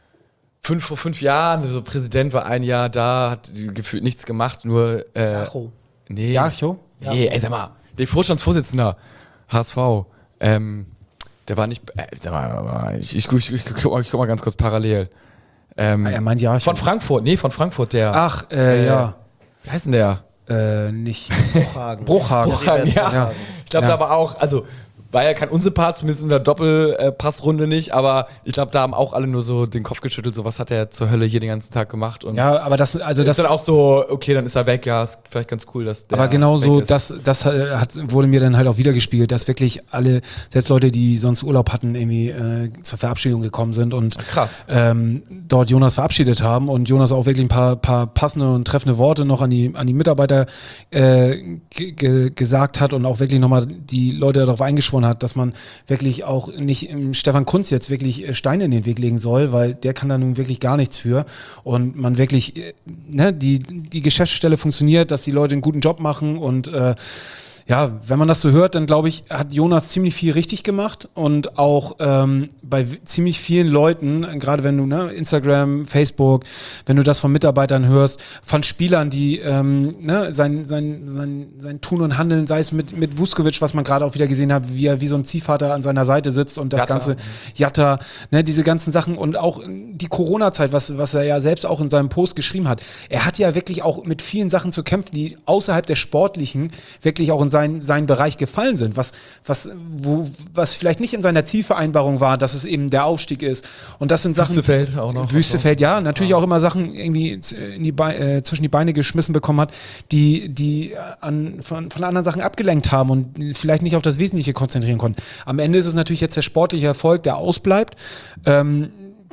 fünf, vor fünf Jahren, so Präsident war ein Jahr da, hat gefühlt nichts gemacht, nur äh, Acho. nee, Jarcho? nee, ey, sag mal, der Vorstandsvorsitzender H S V, ähm, der war nicht, äh, sag mal, ich, ich, ich, ich, guck mal, ich guck mal ganz kurz parallel. Ähm, Ah, er meint Jarcho. von Frankfurt, nee, von Frankfurt, der, Ach, äh, Äh, ja. wie heißt denn der? Äh, nicht. Bruchhagen. Bruchhagen. Bruchhagen, ja. Ja. Ich glaube, Ja. da war auch, also war ja kein Unsympath, zumindest in der Doppelpassrunde nicht, aber ich glaube, da haben auch alle nur so den Kopf geschüttelt, so was hat er zur Hölle hier den ganzen Tag gemacht und Ja, aber das, also ist das, dann auch so, okay, dann ist er weg, ja, ist vielleicht ganz cool, dass der aber genau so, weg ist. das, das äh, hat, wurde mir dann halt auch wiedergespiegelt, dass wirklich alle, selbst Leute, die sonst Urlaub hatten, irgendwie äh, zur Verabschiedung gekommen sind und krass. ähm, dort Jonas verabschiedet haben und Jonas auch wirklich ein paar, paar passende und treffende Worte noch an die, an die Mitarbeiter äh, g- g- gesagt hat und auch wirklich nochmal die Leute darauf eingeschworen hat, dass man wirklich auch nicht im Stefan Kunz jetzt wirklich äh, Steine in den Weg legen soll, weil der kann da nun wirklich gar nichts für und man wirklich, äh, ne, die, die Geschäftsstelle funktioniert, dass die Leute einen guten Job machen und äh, ja, wenn man das so hört, dann glaube ich, hat Jonas ziemlich viel richtig gemacht und auch ähm, bei w- ziemlich vielen Leuten, äh, gerade wenn du, ne, Instagram, Facebook, wenn du das von Mitarbeitern hörst, von Spielern, die ähm, ne, sein, sein, sein, sein Tun und Handeln, sei es mit, mit Vuskovic, was man gerade auch wieder gesehen hat, wie er wie so ein Ziehvater an seiner Seite sitzt und das Jatta. ganze Jatta, ne, diese ganzen Sachen und auch die Corona-Zeit, was, was er ja selbst auch in seinem Post geschrieben hat. Er hat ja wirklich auch mit vielen Sachen zu kämpfen, die außerhalb der sportlichen wirklich auch in seinen, seinen Bereich gefallen sind, was, was, wo, was vielleicht nicht in seiner Zielvereinbarung war, dass es eben der Aufstieg ist. Und das sind Sachen. Wüstefeld auch noch. Wüstefeld, ja, natürlich auch immer Sachen irgendwie z- in die Bei- äh, zwischen die Beine geschmissen bekommen hat, die, die an, von, von anderen Sachen abgelenkt haben und vielleicht nicht auf das Wesentliche konzentrieren konnten. Am Ende ist es natürlich jetzt der sportliche Erfolg, der ausbleibt. Ähm,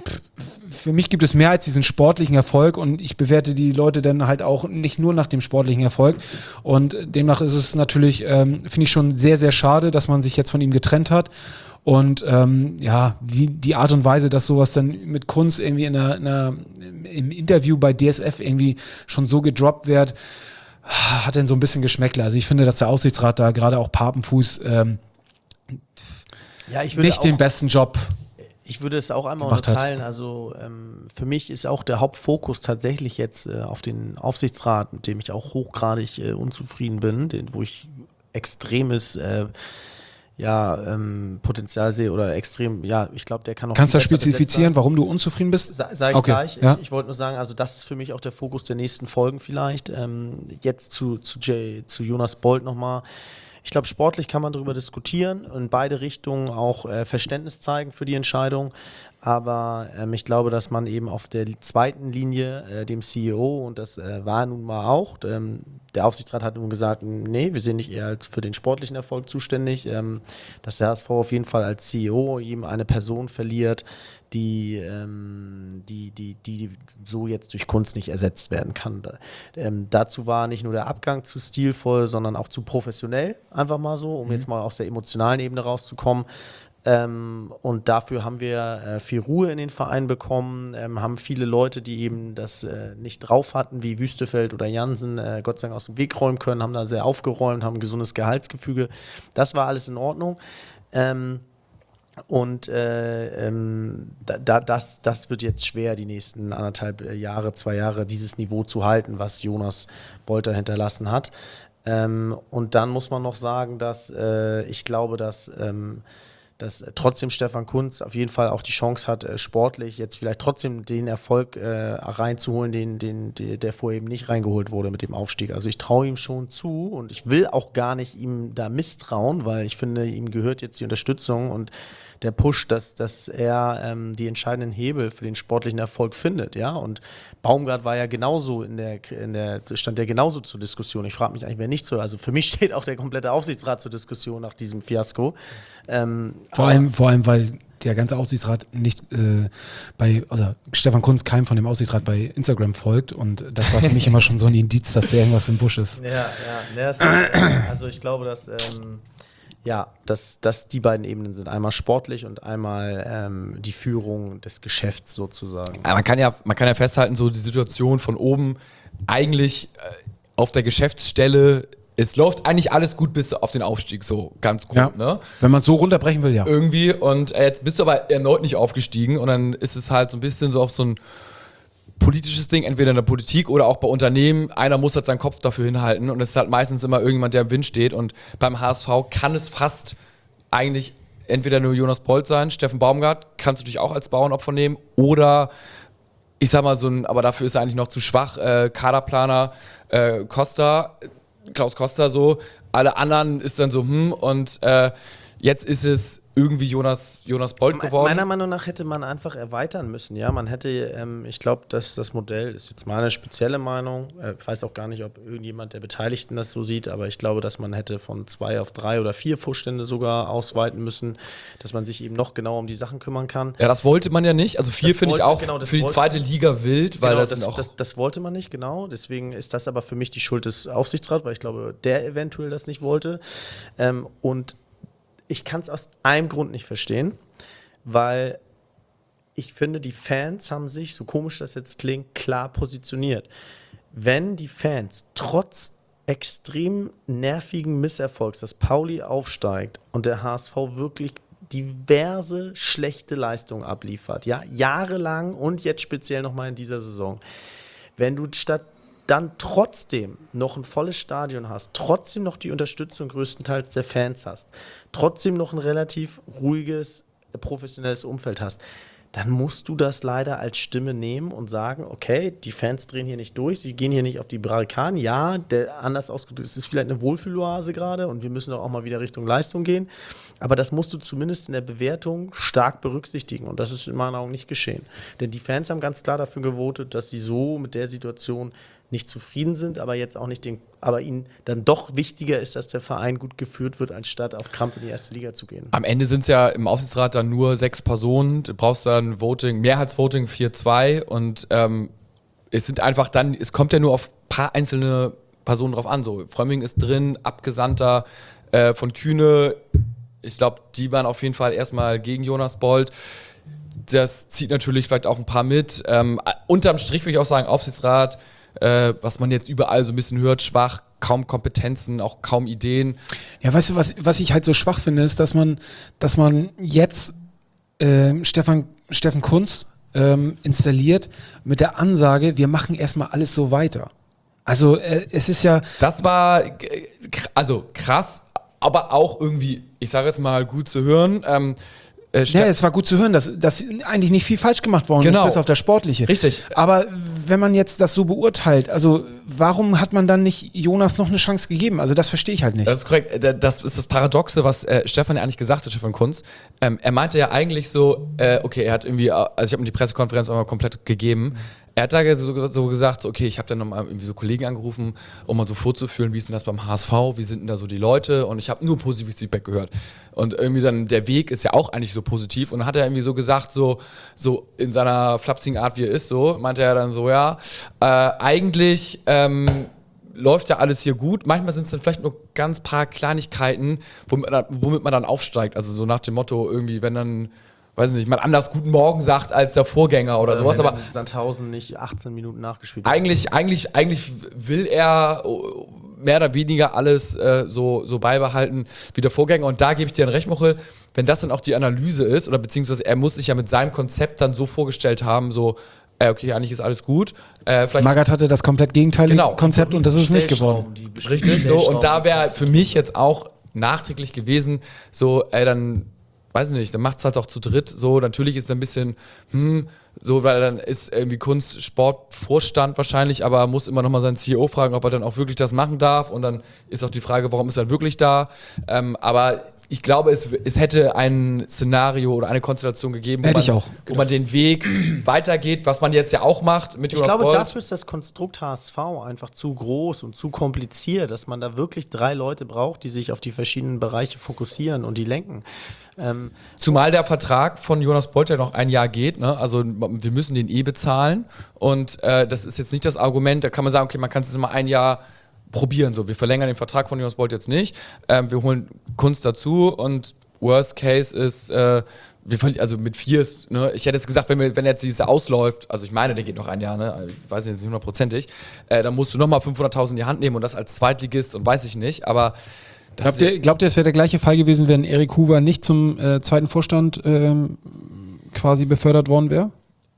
Für mich gibt es mehr als diesen sportlichen Erfolg und ich bewerte die Leute dann halt auch nicht nur nach dem sportlichen Erfolg und demnach ist es natürlich, ähm, finde ich schon sehr, sehr schade, dass man sich jetzt von ihm getrennt hat und ähm, ja, wie die Art und Weise, dass sowas dann mit Kunz irgendwie in einer, in einer, im Interview bei D S F irgendwie schon so gedroppt wird, hat dann so ein bisschen Geschmäckle. Also ich finde, dass der Aufsichtsrat da gerade auch Papenfuß ähm, Ja, ich würde nicht auch, den besten Job. Ich würde es auch einmal gemacht hat. unterteilen. Also ähm, für mich ist auch der Hauptfokus tatsächlich jetzt äh, auf den Aufsichtsrat, mit dem ich auch hochgradig äh, unzufrieden bin, den, wo ich extremes äh, ja, ähm, Potenzial sehe oder extrem, ja, ich glaube, der kann noch Kannst du viel das besser besetzt spezifizieren, sein. warum du unzufrieden bist? Sa sag ich Okay, gleich. ja. Ich, ich wollte nur sagen, also das ist für mich auch der Fokus der nächsten Folgen vielleicht. Ähm, jetzt zu, zu, Jay, zu Jonas Bolt nochmal. Ich glaube, sportlich kann man darüber diskutieren, in beide Richtungen auch äh, Verständnis zeigen für die Entscheidung. Aber ähm, ich glaube, dass man eben auf der zweiten Linie, äh, dem C E O, und das äh, war nun mal auch, ähm, der Aufsichtsrat hat nun gesagt, nee, wir sind nicht eher als für den sportlichen Erfolg zuständig, ähm, dass der H S V auf jeden Fall als C E O ihm eine Person verliert, die, ähm, die, die, die so jetzt durch Kunst nicht ersetzt werden kann. Da, ähm, dazu war nicht nur der Abgang zu stilvoll, sondern auch zu professionell, einfach mal so, um mhm. jetzt mal aus der emotionalen Ebene rauszukommen. Ähm, und dafür haben wir äh, viel Ruhe in den Verein bekommen, ähm, haben viele Leute, die eben das äh, nicht drauf hatten, wie Wüstefeld oder Jansen, äh, Gott sei Dank aus dem Weg räumen können, haben da sehr aufgeräumt, haben ein gesundes Gehaltsgefüge. Das war alles in Ordnung. Ähm, und äh, ähm, da, da, das, das wird jetzt schwer, die nächsten anderthalb Jahre, zwei Jahre, dieses Niveau zu halten, was Jonas Bolter hinterlassen hat. Ähm, und dann muss man noch sagen, dass äh, ich glaube, dass ähm, dass äh, trotzdem Stefan Kuntz auf jeden Fall auch die Chance hat, äh, sportlich jetzt vielleicht trotzdem den Erfolg äh, reinzuholen, den, den, der, der vorher eben nicht reingeholt wurde mit dem Aufstieg. Also ich traue ihm schon zu und ich will auch gar nicht ihm da misstrauen, weil ich finde, ihm gehört jetzt die Unterstützung und der Push, dass, dass er ähm, die entscheidenden Hebel für den sportlichen Erfolg findet, ja, und Baumgart war ja genauso in der, in der stand ja genauso zur Diskussion. Ich frage mich eigentlich, wer nicht so, also für mich steht auch der komplette Aufsichtsrat zur Diskussion nach diesem Fiasko. Ähm, vor, allem, vor allem, weil der ganze Aufsichtsrat nicht äh, bei, also Stefan Kuntz keinem von dem Aufsichtsrat bei Instagram folgt und das war für mich immer schon so ein Indiz, dass da irgendwas im Busch ist. Ja, ja, das, also ich glaube, dass ähm, ja, dass, dass die beiden Ebenen sind. Einmal sportlich und einmal ähm, die Führung des Geschäfts sozusagen. Aber man kann ja, man kann ja festhalten, so die Situation von oben eigentlich äh, auf der Geschäftsstelle, es läuft eigentlich alles gut bis auf den Aufstieg, so ganz grob, ja. ne? Wenn man es so runterbrechen will, ja. Irgendwie und äh, jetzt bist du aber erneut nicht aufgestiegen und dann ist es halt so ein bisschen so auch so ein politisches Ding, entweder in der Politik oder auch bei Unternehmen. Einer muss halt seinen Kopf dafür hinhalten und es ist halt meistens immer irgendjemand, der im Wind steht und beim H S V kann es fast eigentlich entweder nur Jonas Bolt sein, Steffen Baumgart kannst du dich auch als Bauernopfer nehmen oder ich sag mal so ein, aber dafür ist er eigentlich noch zu schwach, äh, Kaderplaner äh, Costa, Klaus Costa so, alle anderen ist dann so hm und äh, jetzt ist es irgendwie Jonas, Jonas Bolt geworden. Meiner Meinung nach hätte man einfach erweitern müssen. Ja, man hätte, ähm, ich glaube, dass das Modell, ist jetzt meine spezielle Meinung, äh, ich weiß auch gar nicht, ob irgendjemand der Beteiligten das so sieht, aber ich glaube, dass man hätte von zwei auf drei oder vier Vorstände sogar ausweiten müssen, dass man sich eben noch genauer um die Sachen kümmern kann. Ja, das wollte man ja nicht. Also vier finde ich auch genau, für die wollte, zweite Liga wild, weil genau, das, das, sind auch das, das wollte man nicht, genau. Deswegen ist das aber für mich die Schuld des Aufsichtsrats, weil ich glaube, der eventuell das nicht wollte. Ähm, und ich kann es aus einem Grund nicht verstehen, weil ich finde, die Fans haben sich, so komisch das jetzt klingt, klar positioniert. Wenn die Fans trotz extrem nervigen Misserfolgs, dass Pauli aufsteigt und der H S V wirklich diverse schlechte Leistungen abliefert, ja, jahrelang und jetzt speziell nochmal in dieser Saison, wenn du statt dann trotzdem noch ein volles Stadion hast, trotzdem noch die Unterstützung größtenteils der Fans hast, trotzdem noch ein relativ ruhiges, professionelles Umfeld hast, dann musst du das leider als Stimme nehmen und sagen, okay, die Fans drehen hier nicht durch, sie gehen hier nicht auf die Barrikaden. Ja, der, anders ausgedrückt, es ist vielleicht eine Wohlfühloase gerade und wir müssen auch mal wieder Richtung Leistung gehen, aber das musst du zumindest in der Bewertung stark berücksichtigen und das ist in meinen Augen nicht geschehen. Denn die Fans haben ganz klar dafür gewotet, dass sie so mit der Situation nicht zufrieden sind, aber jetzt auch nicht den, aber ihnen dann doch wichtiger ist, dass der Verein gut geführt wird, anstatt auf Krampf in die erste Liga zu gehen. Am Ende sind es ja im Aufsichtsrat dann nur sechs Personen, du brauchst dann Voting, Mehrheitsvoting vier zwei und ähm, es sind einfach dann, es kommt ja nur auf ein paar einzelne Personen drauf an, so Frömming ist drin, Abgesandter äh, von Kühne, ich glaube, die waren auf jeden Fall erstmal gegen Jonas Bolt. Das zieht natürlich vielleicht auch ein paar mit. Ähm, unterm Strich würde ich auch sagen, Aufsichtsrat, Äh, was man jetzt überall so ein bisschen hört, schwach, kaum Kompetenzen, auch kaum Ideen. Ja, weißt du, was, was ich halt so schwach finde, ist, dass man, dass man jetzt ähm, Stefan, Steffen Kuntz ähm, installiert mit der Ansage, wir machen erstmal alles so weiter. Also äh, es ist ja... Das war äh, also krass, aber auch irgendwie, ich sage jetzt mal, gut zu hören. Ähm, Äh, ja, es war gut zu hören, dass, dass eigentlich nicht viel falsch gemacht worden genau. ist, bis auf das Sportliche. Richtig. Aber wenn man jetzt das so beurteilt, also warum hat man dann nicht Jonas noch eine Chance gegeben? Also das verstehe ich halt nicht. Das ist korrekt. Das ist das Paradoxe, was äh, Stefan ja eigentlich gesagt hat, Stefan Kuntz. Ähm, er meinte ja eigentlich so, äh, okay, er hat irgendwie, also ich habe ihm die Pressekonferenz einmal komplett gegeben. Er hat da so, so gesagt, so, okay, ich habe dann nochmal irgendwie so Kollegen angerufen, um mal so vorzuführen, wie ist denn das beim H S V, wie sind denn da so die Leute und ich habe nur positives Feedback gehört. Und irgendwie dann, der Weg ist ja auch eigentlich so positiv und dann hat er irgendwie so gesagt, so, so in seiner flapsigen Art, wie er ist, so, meinte er dann so, ja, äh, eigentlich ähm, läuft ja alles hier gut, manchmal sind es dann vielleicht nur ganz paar Kleinigkeiten, womit man, womit man dann aufsteigt, also so nach dem Motto irgendwie, wenn dann weiß nicht, man anders Guten Morgen sagt als der Vorgänger oder, oder sowas, wenn aber Sandhausen nicht achtzehn Minuten nachgespielt eigentlich, hat. Eigentlich, eigentlich will er mehr oder weniger alles äh, so, so beibehalten wie der Vorgänger und da gebe ich dir ein Recht, Mochel, wenn das dann auch die Analyse ist oder beziehungsweise er muss sich ja mit seinem Konzept dann so vorgestellt haben, so äh, okay, eigentlich ist alles gut. Äh, vielleicht Magath hatte das komplett gegenteilige genau, Konzept und das ist nicht geworden. Richtig so und da wäre für mich jetzt auch nachträglich gewesen, so ey, dann weiß nicht, dann macht es halt auch zu dritt so. Natürlich ist es ein bisschen, hm, so, weil dann ist irgendwie Kunst, Sport, Vorstand wahrscheinlich, aber muss immer nochmal seinen C E O fragen, ob er dann auch wirklich das machen darf. Und dann ist auch die Frage, warum ist er wirklich da? Ähm, aber ich glaube, es, es hätte ein Szenario oder eine Konstellation gegeben, wo, Hätte man, ich auch. wo man den Weg weitergeht, was man jetzt ja auch macht mit Ich Jonas glaube, Bolt. dafür ist das Konstrukt H S V einfach zu groß und zu kompliziert, dass man da wirklich drei Leute braucht, die sich auf die verschiedenen Bereiche fokussieren und die lenken. Ähm, Zumal der Vertrag von Jonas Bolt ja noch ein Jahr geht, ne? Also wir müssen den eh bezahlen und äh, das ist jetzt nicht das Argument, da kann man sagen, okay, man kann es jetzt mal ein Jahr probieren, so, wir verlängern den Vertrag von Jonas Bolt jetzt nicht, ähm, wir holen Kunst dazu und Worst Case ist, äh, wir verli- also mit vier ist, ne, ich hätte jetzt gesagt, wenn, wir, wenn jetzt dieses ausläuft, also ich meine, der geht noch ein Jahr, ne, ich weiß jetzt nicht hundertprozentig, äh, dann musst du nochmal fünfhunderttausend in die Hand nehmen und das als Zweitligist und weiß ich nicht, aber das Glaubt ihr, glaubt ihr, es wäre der gleiche Fall gewesen, wenn Erik Hoover nicht zum äh, zweiten Vorstand ähm, quasi befördert worden wäre?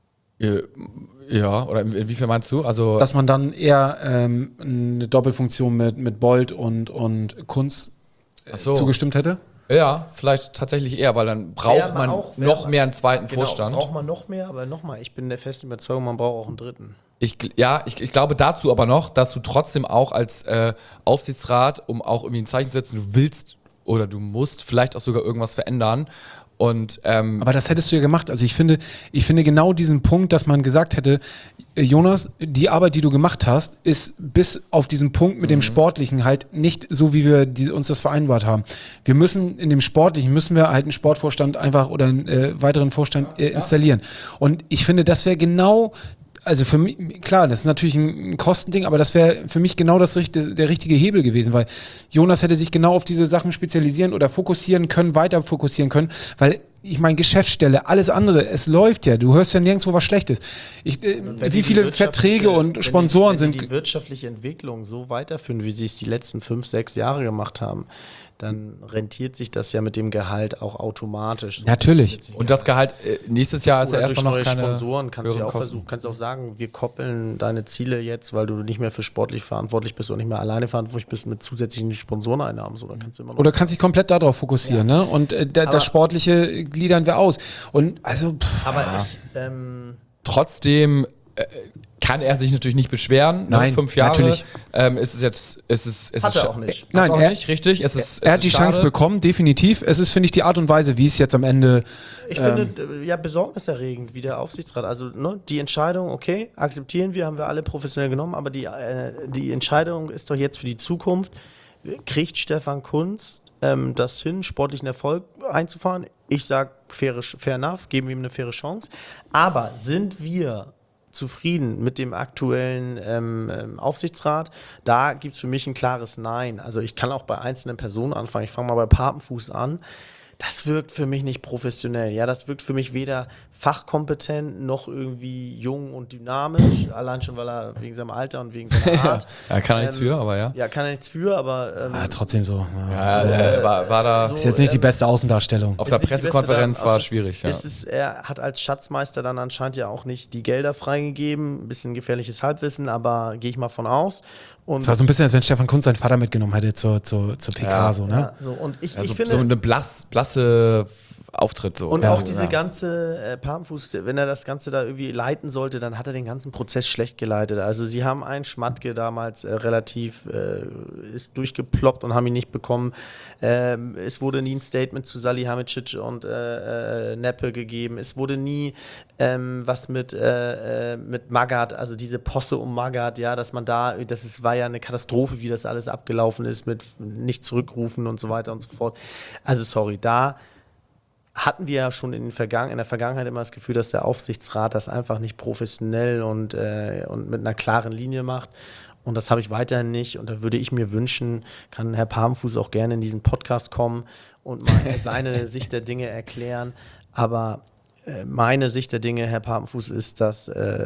äh, ja, oder inwiefern meinst du? Also Dass man dann eher ähm, eine Doppelfunktion mit, mit Bolt und, und Kunz äh, Ach so. zugestimmt hätte? Ja, vielleicht tatsächlich eher, weil dann braucht Wär man auch, wär noch man- mehr einen zweiten genau, Vorstand. braucht man noch mehr, aber nochmal, ich bin der festen Überzeugung, man braucht auch einen dritten. Ich, gl- ja, ich, ich glaube dazu aber noch, dass du trotzdem auch als äh, Aufsichtsrat, um auch irgendwie ein Zeichen zu setzen, du willst oder du musst vielleicht auch sogar irgendwas verändern. Und ähm, Aber das hättest du ja gemacht. Also ich finde, ich finde genau diesen Punkt, dass man gesagt hätte, äh, Jonas, die Arbeit, die du gemacht hast, ist bis auf diesen Punkt mit dem Sportlichen halt nicht so, wie wir die, uns das vereinbart haben. Wir müssen in dem Sportlichen, müssen wir halt einen Sportvorstand einfach oder einen äh, weiteren Vorstand äh, installieren. Und ich finde, das wäre genau... Also für mich, klar, das ist natürlich ein Kostending, aber das wäre für mich genau das, richt- der richtige Hebel gewesen, weil Jonas hätte sich genau auf diese Sachen spezialisieren oder fokussieren können, weiter fokussieren können, weil ich meine, Geschäftsstelle, alles andere, es läuft ja, du hörst ja nirgendwo was Schlechtes. Ich, äh, Wenn wie die viele wirtschaftliche- Verträge und wenn Sponsoren die, wenn die sind... die wirtschaftliche Entwicklung so weiterführen, wie sie es die letzten fünf, sechs Jahre gemacht haben, dann rentiert sich das ja mit dem Gehalt auch automatisch. So Natürlich. zusätzlich. und das Gehalt, äh, nächstes Jahr ist Oder ja durch erstmal noch neue keine Sponsoren kannst du ja höheren auch Kosten. versuchen, kannst auch sagen, wir koppeln deine Ziele jetzt, weil du nicht mehr für sportlich verantwortlich bist und nicht mehr alleine verantwortlich bist mit zusätzlichen Sponsoreneinnahmen. So, dann kannst du immer noch Oder kannst dich komplett darauf fokussieren, ne? Und äh, da, Aber- das Sportliche gliedern wir aus. Und also, pff, Aber ich, ähm, Trotzdem äh, kann er sich natürlich nicht beschweren. Nein, ne? Fünf Jahre. natürlich. Ähm, es ist jetzt, es ist, es Hat ist er scha- auch nicht. Hat Nein, er auch er- nicht, richtig. Es ist, er es hat die ist Chance schade. bekommen, definitiv. Es ist, finde ich, die Art und Weise, wie es jetzt am Ende... ich finde, äh, ja, besorgniserregend, wie der Aufsichtsrat. Also, ne, die Entscheidung, okay, akzeptieren wir, haben wir alle professionell genommen, aber die, äh, die Entscheidung ist doch jetzt für die Zukunft. Kriegt Stefan Kunz ähm, das hin, sportlichen Erfolg einzufahren? Ich sage, fair, fair enough, geben wir ihm eine faire Chance. Aber sind wir zufrieden mit dem aktuellen ähm, ähm, Aufsichtsrat? Da gibt es für mich ein klares Nein. Also ich kann auch bei einzelnen Personen anfangen. Ich fange mal bei Papenfuß an. Das wirkt für mich nicht professionell. Ja, das wirkt für mich weder fachkompetent noch irgendwie jung und dynamisch. Allein schon, weil er wegen seinem Alter und wegen seiner Art. Ja, kann er nichts Ähm, für, aber ja. Ja, kann er nichts für, aber ähm, Ah, trotzdem so. Ja. Ja, äh, war, war da so- Ist jetzt nicht die ähm, beste Außendarstellung. auf ist der nicht die beste Pressekonferenz dann war aus- schwierig. Ja. Es ist, er hat als Schatzmeister dann anscheinend ja auch nicht die Gelder freigegeben. Ein bisschen gefährliches Halbwissen, aber gehe ich mal von aus. Und Es war so ein bisschen, als wenn Stefan Kunz seinen Vater mitgenommen hätte zur, zur, zur P K. Ja. so, ne? ja, so, und ich, Also ich finde, so eine blass, blasse Auftritt so. und ja. auch diese ja. ganze äh, Papenfuß, wenn er das Ganze da irgendwie leiten sollte, dann hat er den ganzen Prozess schlecht geleitet. Also sie haben einen Schmatke damals äh, relativ, äh, ist durchgeploppt und haben ihn nicht bekommen. Ähm, es wurde nie ein Statement zu Salihamidzic und äh, äh, Neppe gegeben. Es wurde nie ähm, was mit, äh, äh, mit Magath, also diese Posse um Magath, ja, dass man da, das ist, war ja eine Katastrophe, wie das alles abgelaufen ist, mit nicht zurückrufen und so weiter und so fort. Also sorry, da hatten wir ja schon in, den Vergangen- in der Vergangenheit immer das Gefühl, dass der Aufsichtsrat das einfach nicht professionell und, äh, und mit einer klaren Linie macht. Und das habe ich weiterhin nicht. Und da würde ich mir wünschen, kann Herr Papenfuß auch gerne in diesen Podcast kommen und mal seine Sicht der Dinge erklären. Aber äh, meine Sicht der Dinge, Herr Papenfuß, ist, dass äh,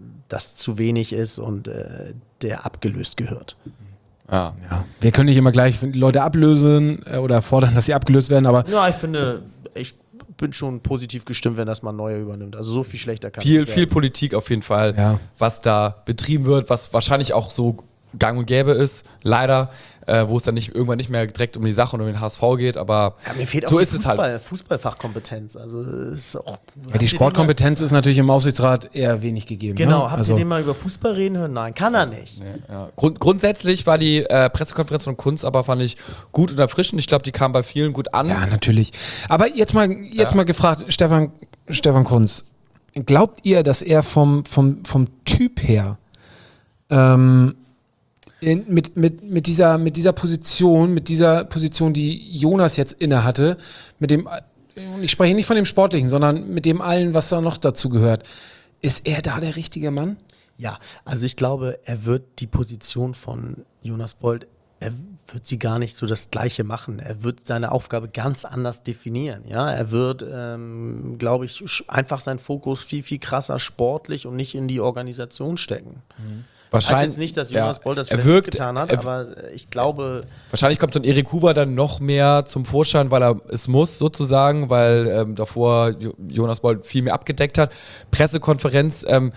das zu wenig ist und äh, der abgelöst gehört. Ja. Ja. Wir können nicht immer gleich Leute ablösen äh, oder fordern, dass sie abgelöst werden, aber Ja, ich finde, ich bin schon positiv gestimmt, wenn das mal ein neuer übernimmt. Also so viel schlechter kann es Viel, nicht viel werden. Politik auf jeden Fall, Ja. was da betrieben wird, was wahrscheinlich auch so gang und gäbe ist, leider, äh, wo es dann nicht irgendwann nicht mehr direkt um die Sache und um den H S V geht, aber ja, mir fehlt so auch die ist Fußball, es halt. Fußballfachkompetenz. Also ist auch, Ja, die Sportkompetenz ist natürlich im Aufsichtsrat eher wenig gegeben. Genau, ne? habt also, ihr den mal über Fußball reden hören? Nein, kann er nicht. Nee, ja. Grund, grundsätzlich war die äh, Pressekonferenz von Kunz aber, fand ich, gut und erfrischend. Ich glaube, die kam bei vielen gut an. Ja, natürlich. Aber jetzt mal, jetzt Ja. mal gefragt, Stefan, Stefan Kunz, glaubt ihr, dass er vom, vom, vom Typ her ähm, in, mit, mit, mit, dieser, mit dieser Position, mit dieser Position, die Jonas jetzt inne hatte, mit dem, und ich spreche nicht von dem Sportlichen, sondern mit dem allen, was da noch dazu gehört, ist er da der richtige Mann? Ja, also ich glaube, er wird die Position von Jonas Bold, er wird sie gar nicht so das Gleiche machen. Er wird seine Aufgabe ganz anders definieren. Ja, er wird, ähm, glaube ich, sch- einfach seinen Fokus viel, viel krasser sportlich und nicht in die Organisation stecken. Mhm. Das heißt jetzt nicht, dass Jonas ja, Bold das er vielleicht wirkt, nicht getan hat, er, aber ich glaube, Wahrscheinlich kommt dann Erik Huber dann noch mehr zum Vorschein, weil er es muss sozusagen, weil ähm, davor Jo- Jonas Bold viel mehr abgedeckt hat. Pressekonferenz, ähm,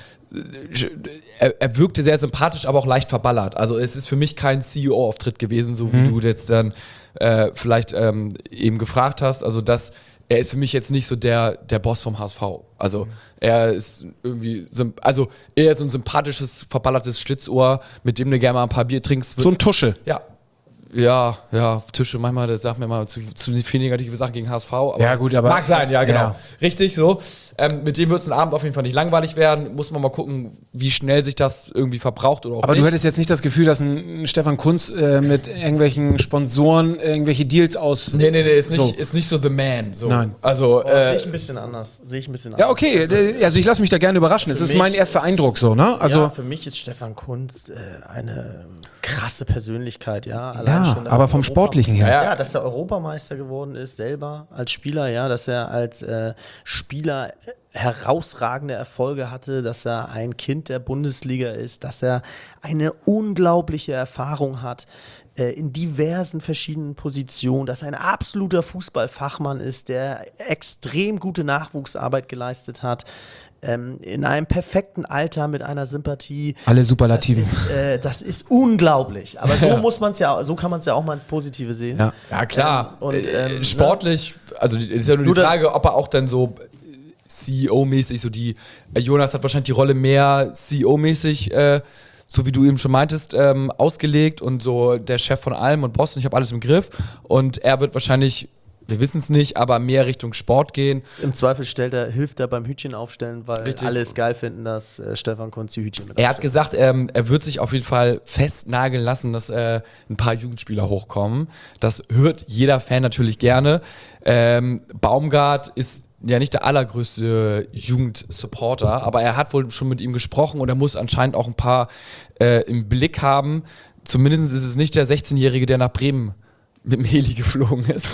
er, er wirkte sehr sympathisch, aber auch leicht verballert. Also es ist für mich kein C E O-Auftritt gewesen, so wie Mhm. du jetzt dann äh, vielleicht ähm, eben gefragt hast. Also das, er ist für mich jetzt nicht so der, der Boss vom H S V. Also er ist irgendwie, symp- also er ist so ein sympathisches, verballertes Schlitzohr, mit dem du gerne mal ein paar Bier trinkst. So ein Tusche. Ja. Ja, ja, Tische, manchmal, das sagt mir mal zu, zu viel negative Sachen gegen H S V. Aber Ja, gut, aber- mag sein, ja, genau. Ja. Richtig, so. Ähm, mit dem wird es ein Abend auf jeden Fall nicht langweilig werden. Muss man mal gucken, wie schnell sich das irgendwie verbraucht oder auch Aber nicht. du hättest jetzt nicht das Gefühl, dass ein Stefan Kunz äh, mit irgendwelchen Sponsoren irgendwelche Deals aus... Nee, nee, nee, ist nicht, So. ist nicht so the man. So. Nein. Also, oh, sehe äh, ich ein bisschen anders. Sehe ich ein bisschen Ja, anders. okay, Also, äh, also ich lasse mich da gerne überraschen. Es für ist mich mein erster ist- Eindruck so, ne? Also, ja, für mich ist Stefan Kunz äh, eine krasse Persönlichkeit, ja. Allein ja, schon, dass aber er vom Europa- Sportlichen her. Ja, Ja, dass er Europameister geworden ist, selber als Spieler, ja, dass er als äh, Spieler äh, herausragende Erfolge hatte, dass er ein Kind der Bundesliga ist, dass er eine unglaubliche Erfahrung hat äh, in diversen verschiedenen Positionen, dass er ein absoluter Fußballfachmann ist, der extrem gute Nachwuchsarbeit geleistet hat, ähm, in einem perfekten Alter mit einer Sympathie. Alle Superlativen. Das ist, äh, das ist unglaublich. Aber so Ja. muss man es ja, so kann man es ja auch mal ins Positive sehen. Ja. ja, klar. Ähm, und, äh, ähm, sportlich, also die- ist ja nur, Nur die da- Frage, ob er auch dann so C E O-mäßig, so die, äh, Jonas hat wahrscheinlich die Rolle mehr C E O-mäßig, äh, so wie du eben schon meintest, ähm, ausgelegt und so der Chef von allem und Boss und ich habe alles im Griff. Und er wird wahrscheinlich, wir wissen es nicht, aber mehr Richtung Sport gehen. Im Zweifel stellt er, hilft er beim Hütchen aufstellen, weil Richtig. alle es geil finden, dass äh, Stefan Kunz die Hütchen mit Er hat aufstellt. gesagt, ähm, er wird sich auf jeden Fall festnageln lassen, dass äh, ein paar Jugendspieler hochkommen. Das hört jeder Fan natürlich gerne. Ähm, Baumgart ist ja nicht der allergrößte Jugendsupporter, aber er hat wohl schon mit ihm gesprochen und er muss anscheinend auch ein paar äh, im Blick haben. Zumindest ist es nicht der sechzehnjährige, der nach Bremen mit dem Heli geflogen ist.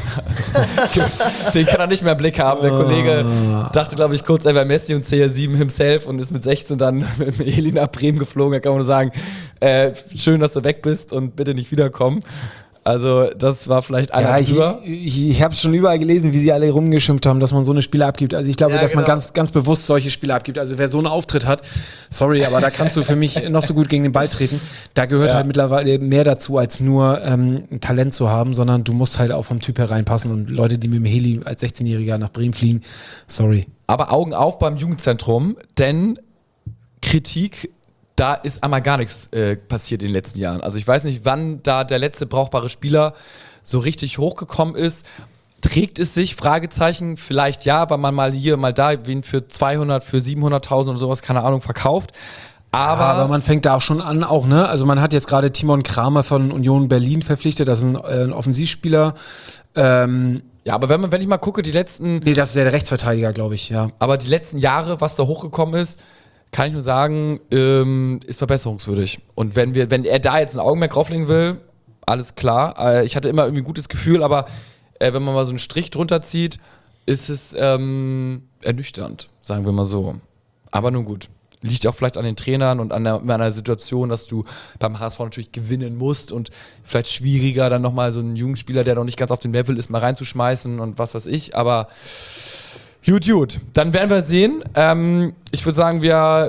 Den kann er nicht mehr im Blick haben. Der Kollege dachte, glaube ich, kurz, er wäre Messi und C R sieben himself und ist mit sechzehn dann mit dem Heli nach Bremen geflogen. Da kann man nur sagen, äh, schön, dass du weg bist und bitte nicht wiederkommen. Also das war vielleicht einer Ja, ich, drüber. ich, ich habe schon überall gelesen, wie sie alle rumgeschimpft haben, dass man so eine Spiele abgibt. Also ich glaube, Ja, dass man genau. ganz, ganz bewusst solche Spiele abgibt. Also wer so einen Auftritt hat, sorry, aber da kannst du für mich noch so gut gegen den Ball treten. Da gehört Ja. halt mittlerweile mehr dazu, als nur ähm, ein Talent zu haben, sondern du musst halt auch vom Typ her reinpassen. Und Leute, die mit dem Heli als sechzehnjähriger nach Bremen fliegen, sorry. Aber Augen auf beim Jugendzentrum, denn Kritik, da ist einmal gar nichts äh, passiert in den letzten Jahren. Also ich weiß nicht, wann da der letzte brauchbare Spieler so richtig hochgekommen ist. Trägt es sich? Fragezeichen. Vielleicht ja, weil man mal hier, mal da, wen für zweihundert, für siebenhunderttausend oder sowas, keine Ahnung, verkauft. Aber, Aber, aber man fängt da auch schon an, auch, ne? Also man hat jetzt gerade Timon Kramer von Union Berlin verpflichtet, das ist ein, äh, ein Offensivspieler. Ähm, ja, aber wenn man, wenn ich mal gucke, die letzten, nee, das ist der Rechtsverteidiger, glaube ich, ja. aber die letzten Jahre, was da hochgekommen ist, kann ich nur sagen, ähm, ist verbesserungswürdig. Und wenn wir, wenn er da jetzt ein Augenmerk drauflegen will, alles klar. Äh, ich hatte immer irgendwie ein gutes Gefühl, aber äh, wenn man mal so einen Strich drunter zieht, ist es ähm, ernüchternd, sagen wir mal so. Aber nun gut. Liegt auch vielleicht an den Trainern und an der, an der Situation, dass du beim H S V natürlich gewinnen musst und vielleicht schwieriger, dann nochmal so einen jungen Spieler, der noch nicht ganz auf dem Level ist, mal reinzuschmeißen und was weiß ich. Aber gut, gut. Dann werden wir sehen. Ähm, ich würde sagen, wir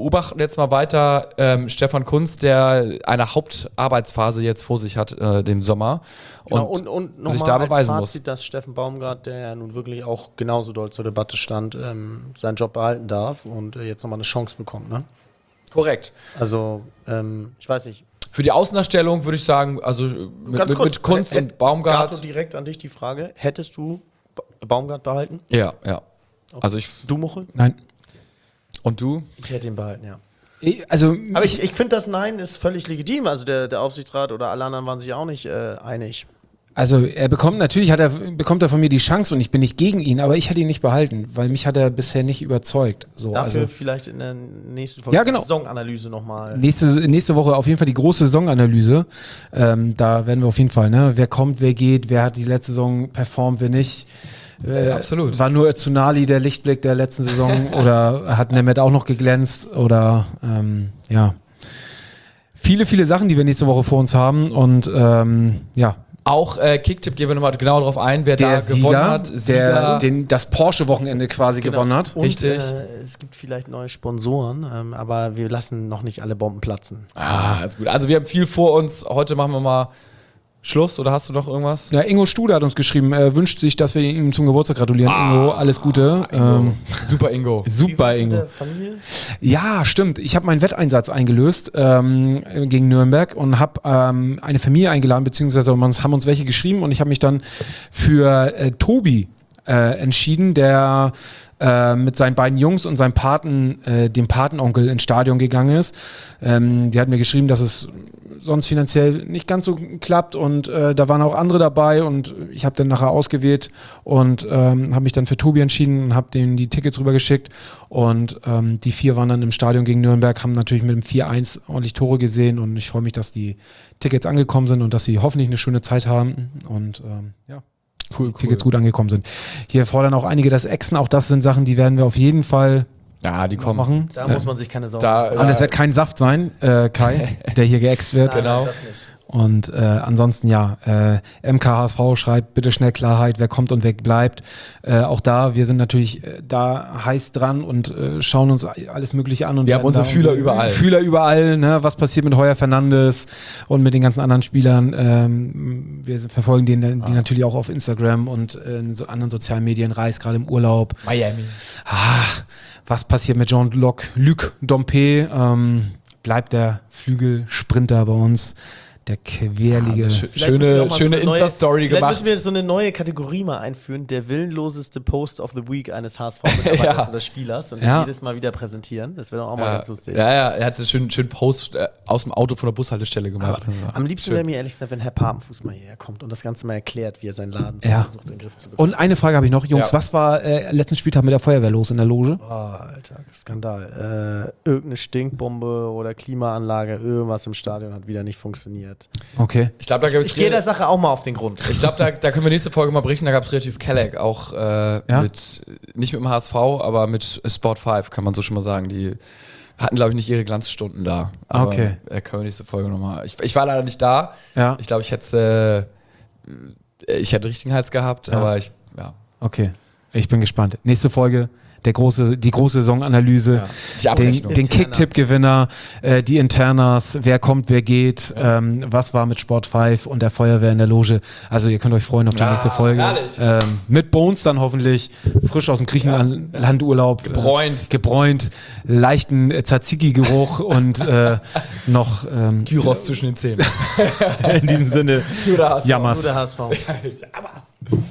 beobachten jetzt mal weiter ähm, Stefan Kuntz, der eine Hauptarbeitsphase jetzt vor sich hat, äh, dem Sommer. Und, Genau, und, und sich nochmal da als beweisen Fazit, muss. dass Steffen Baumgart, der ja nun wirklich auch genauso doll zur Debatte stand, ähm, seinen Job behalten darf und äh, jetzt nochmal eine Chance bekommt. Ne? Korrekt. Also, ähm, ich weiß nicht. Für die Außenerstellung würde ich sagen, also mit, Ganz mit, kurz, mit Kunst äh, und Baumgart. Gato, direkt an dich die Frage: Hättest du ba Baumgart behalten? Ja, ja. Also ich. Du, Muchel? Nein. Und du? Ich hätte ihn behalten, ja. Ich- Also, Aber ich, ich finde, das Nein ist völlig legitim. Also, der, der Aufsichtsrat oder alle anderen waren sich auch nicht äh, einig. also er bekommt, natürlich hat er, bekommt er von mir die Chance und ich bin nicht gegen ihn, aber ich hätte ihn nicht behalten, weil mich hat er bisher nicht überzeugt. So, Dafür also vielleicht in der nächsten Folge Ja, genau. Saisonanalyse nochmal. nächste, nächste Woche auf jeden Fall die große Saisonanalyse. Ähm, da werden wir auf jeden Fall, ne, wer kommt, wer geht, wer hat die letzte Saison performt, wer nicht. Äh, Absolut. War nur Tsunali der Lichtblick der letzten Saison oder hat Nemeth auch noch geglänzt oder ähm, ja. Viele, viele Sachen, die wir nächste Woche vor uns haben und ähm, ja. Auch äh, Kicktipp gehen wir nochmal genau darauf ein, wer Der da gewonnen Sieger, hat. der den, das Porsche-Wochenende quasi gewonnen hat. Und Richtig. Äh, es gibt vielleicht neue Sponsoren, ähm, aber wir lassen noch nicht alle Bomben platzen. Ah, ist gut. Also wir haben viel vor uns. Heute machen wir mal Schluss oder hast du noch irgendwas? Ja, Ingo Studer hat uns geschrieben, er wünscht sich, dass wir ihm zum Geburtstag gratulieren. Ingo, alles Gute. Ähm, Super Ingo. Wie super, war's mit Ingo. der Familie? Ja, stimmt. Ich habe meinen Wetteinsatz eingelöst ähm, gegen Nürnberg und habe ähm, eine Familie eingeladen, beziehungsweise uns, haben uns welche geschrieben und ich habe mich dann für äh, Tobi äh, entschieden, der äh, mit seinen beiden Jungs und seinem Paten, äh, dem Patenonkel ins Stadion gegangen ist. Ähm, die hat mir geschrieben, dass es sonst finanziell nicht ganz so klappt und äh, da waren auch andere dabei und ich habe dann nachher ausgewählt und ähm, habe mich dann für Tobi entschieden und habe denen die Tickets rübergeschickt und ähm, die vier waren dann im Stadion gegen Nürnberg, haben natürlich mit dem vier eins ordentlich Tore gesehen und ich freue mich, dass die Tickets angekommen sind und dass sie hoffentlich eine schöne Zeit haben und ähm, ja. Cool, Die Tickets gut angekommen sind. Hier fordern auch einige das Exen, auch das sind Sachen, die werden wir auf jeden Fall Ja, die kommen. machen. Da Äh, muss man sich keine Sorgen da- machen. und es wird kein Saft sein, äh, Kai, der hier geäxt wird. Nein, genau. nein, das nicht. Und äh, ansonsten ja, äh, M K H S V schreibt, bitte schnell Klarheit, wer kommt und wer bleibt. Äh, auch da, wir sind natürlich äh, da heiß dran und äh, schauen uns alles Mögliche an. Und Wir haben werden unsere da Fühler überall. Fühler überall, ne? Was passiert mit Heuer Fernandes und mit den ganzen anderen Spielern. Ähm, wir verfolgen die, die natürlich auch auf Instagram und äh, in so anderen sozialen Medien, Reis gerade im Urlaub. Miami. Ah, was passiert mit Jean-Luc Luc Dompe? Ähm, bleibt der Flügelsprinter bei uns, der querlige. Ja, schön. Vielleicht müssen wir auch Schöne, mal schöne so eine neue- Insta-Story Vielleicht gemacht. müssen wir so eine neue Kategorie mal einführen, der willenloseste Post of the Week eines H S V-Mitarbeiters Ja. oder Spielers und Ja. den jedes Mal wieder präsentieren. Das wäre doch auch mal Ja, ganz lustig. ja, ja, er hatte schön, schön Post äh, aus dem Auto von der Bushaltestelle gemacht. Am liebsten Schön. wäre mir ehrlich gesagt, wenn Herr Papenfuß mal hierher kommt und das Ganze mal erklärt, wie er seinen Laden so Ja. versucht, in den Griff zu bekommen. Und eine Frage habe ich noch, Jungs, Ja. was war äh, letzten Spieltag mit der Feuerwehr los in der Loge? Oh, Alter, Skandal. Äh, irgendeine Stinkbombe oder Klimaanlage, irgendwas im Stadion hat wieder nicht funktioniert. Okay. Ich glaube, da gibt Ich gehe der Sache auch mal auf den Grund. Ich glaube, da, da können wir nächste Folge mal berichten. Da gab es relativ Kelleck, auch äh, Ja? mit, nicht mit dem H S V, aber mit Sport fünf, kann man so schon mal sagen. Die hatten, glaube ich, nicht ihre Glanzstunden da. Aber, Okay. Äh, können wir nächste Folge nochmal. Ich, ich war leider nicht da. Ja. Ich glaube, ich hätte äh, ich hätte richtigen Hals gehabt, Ja. aber ich, ja. Okay. Ich bin gespannt. Nächste Folge. Der große, die große Saisonanalyse, Ja. Die den, Abrechnung. den Internas. Kicktipp-Gewinner, äh, die Internas, wer kommt, wer geht, ähm, was war mit Sport fünf und der Feuerwehr in der Loge. Also ihr könnt euch freuen auf die Ja, nächste Folge. herrlich. Ähm, mit Bones dann hoffentlich, frisch aus dem Griechenlandurlaub. Gebräunt. Äh, gebräunt, leichten äh, Tzatziki-Geruch und äh, noch ähm, Gyros zwischen den Zähnen. in diesem Sinne, Oder H S V. Jammers. Nur der H S V. Ja, was?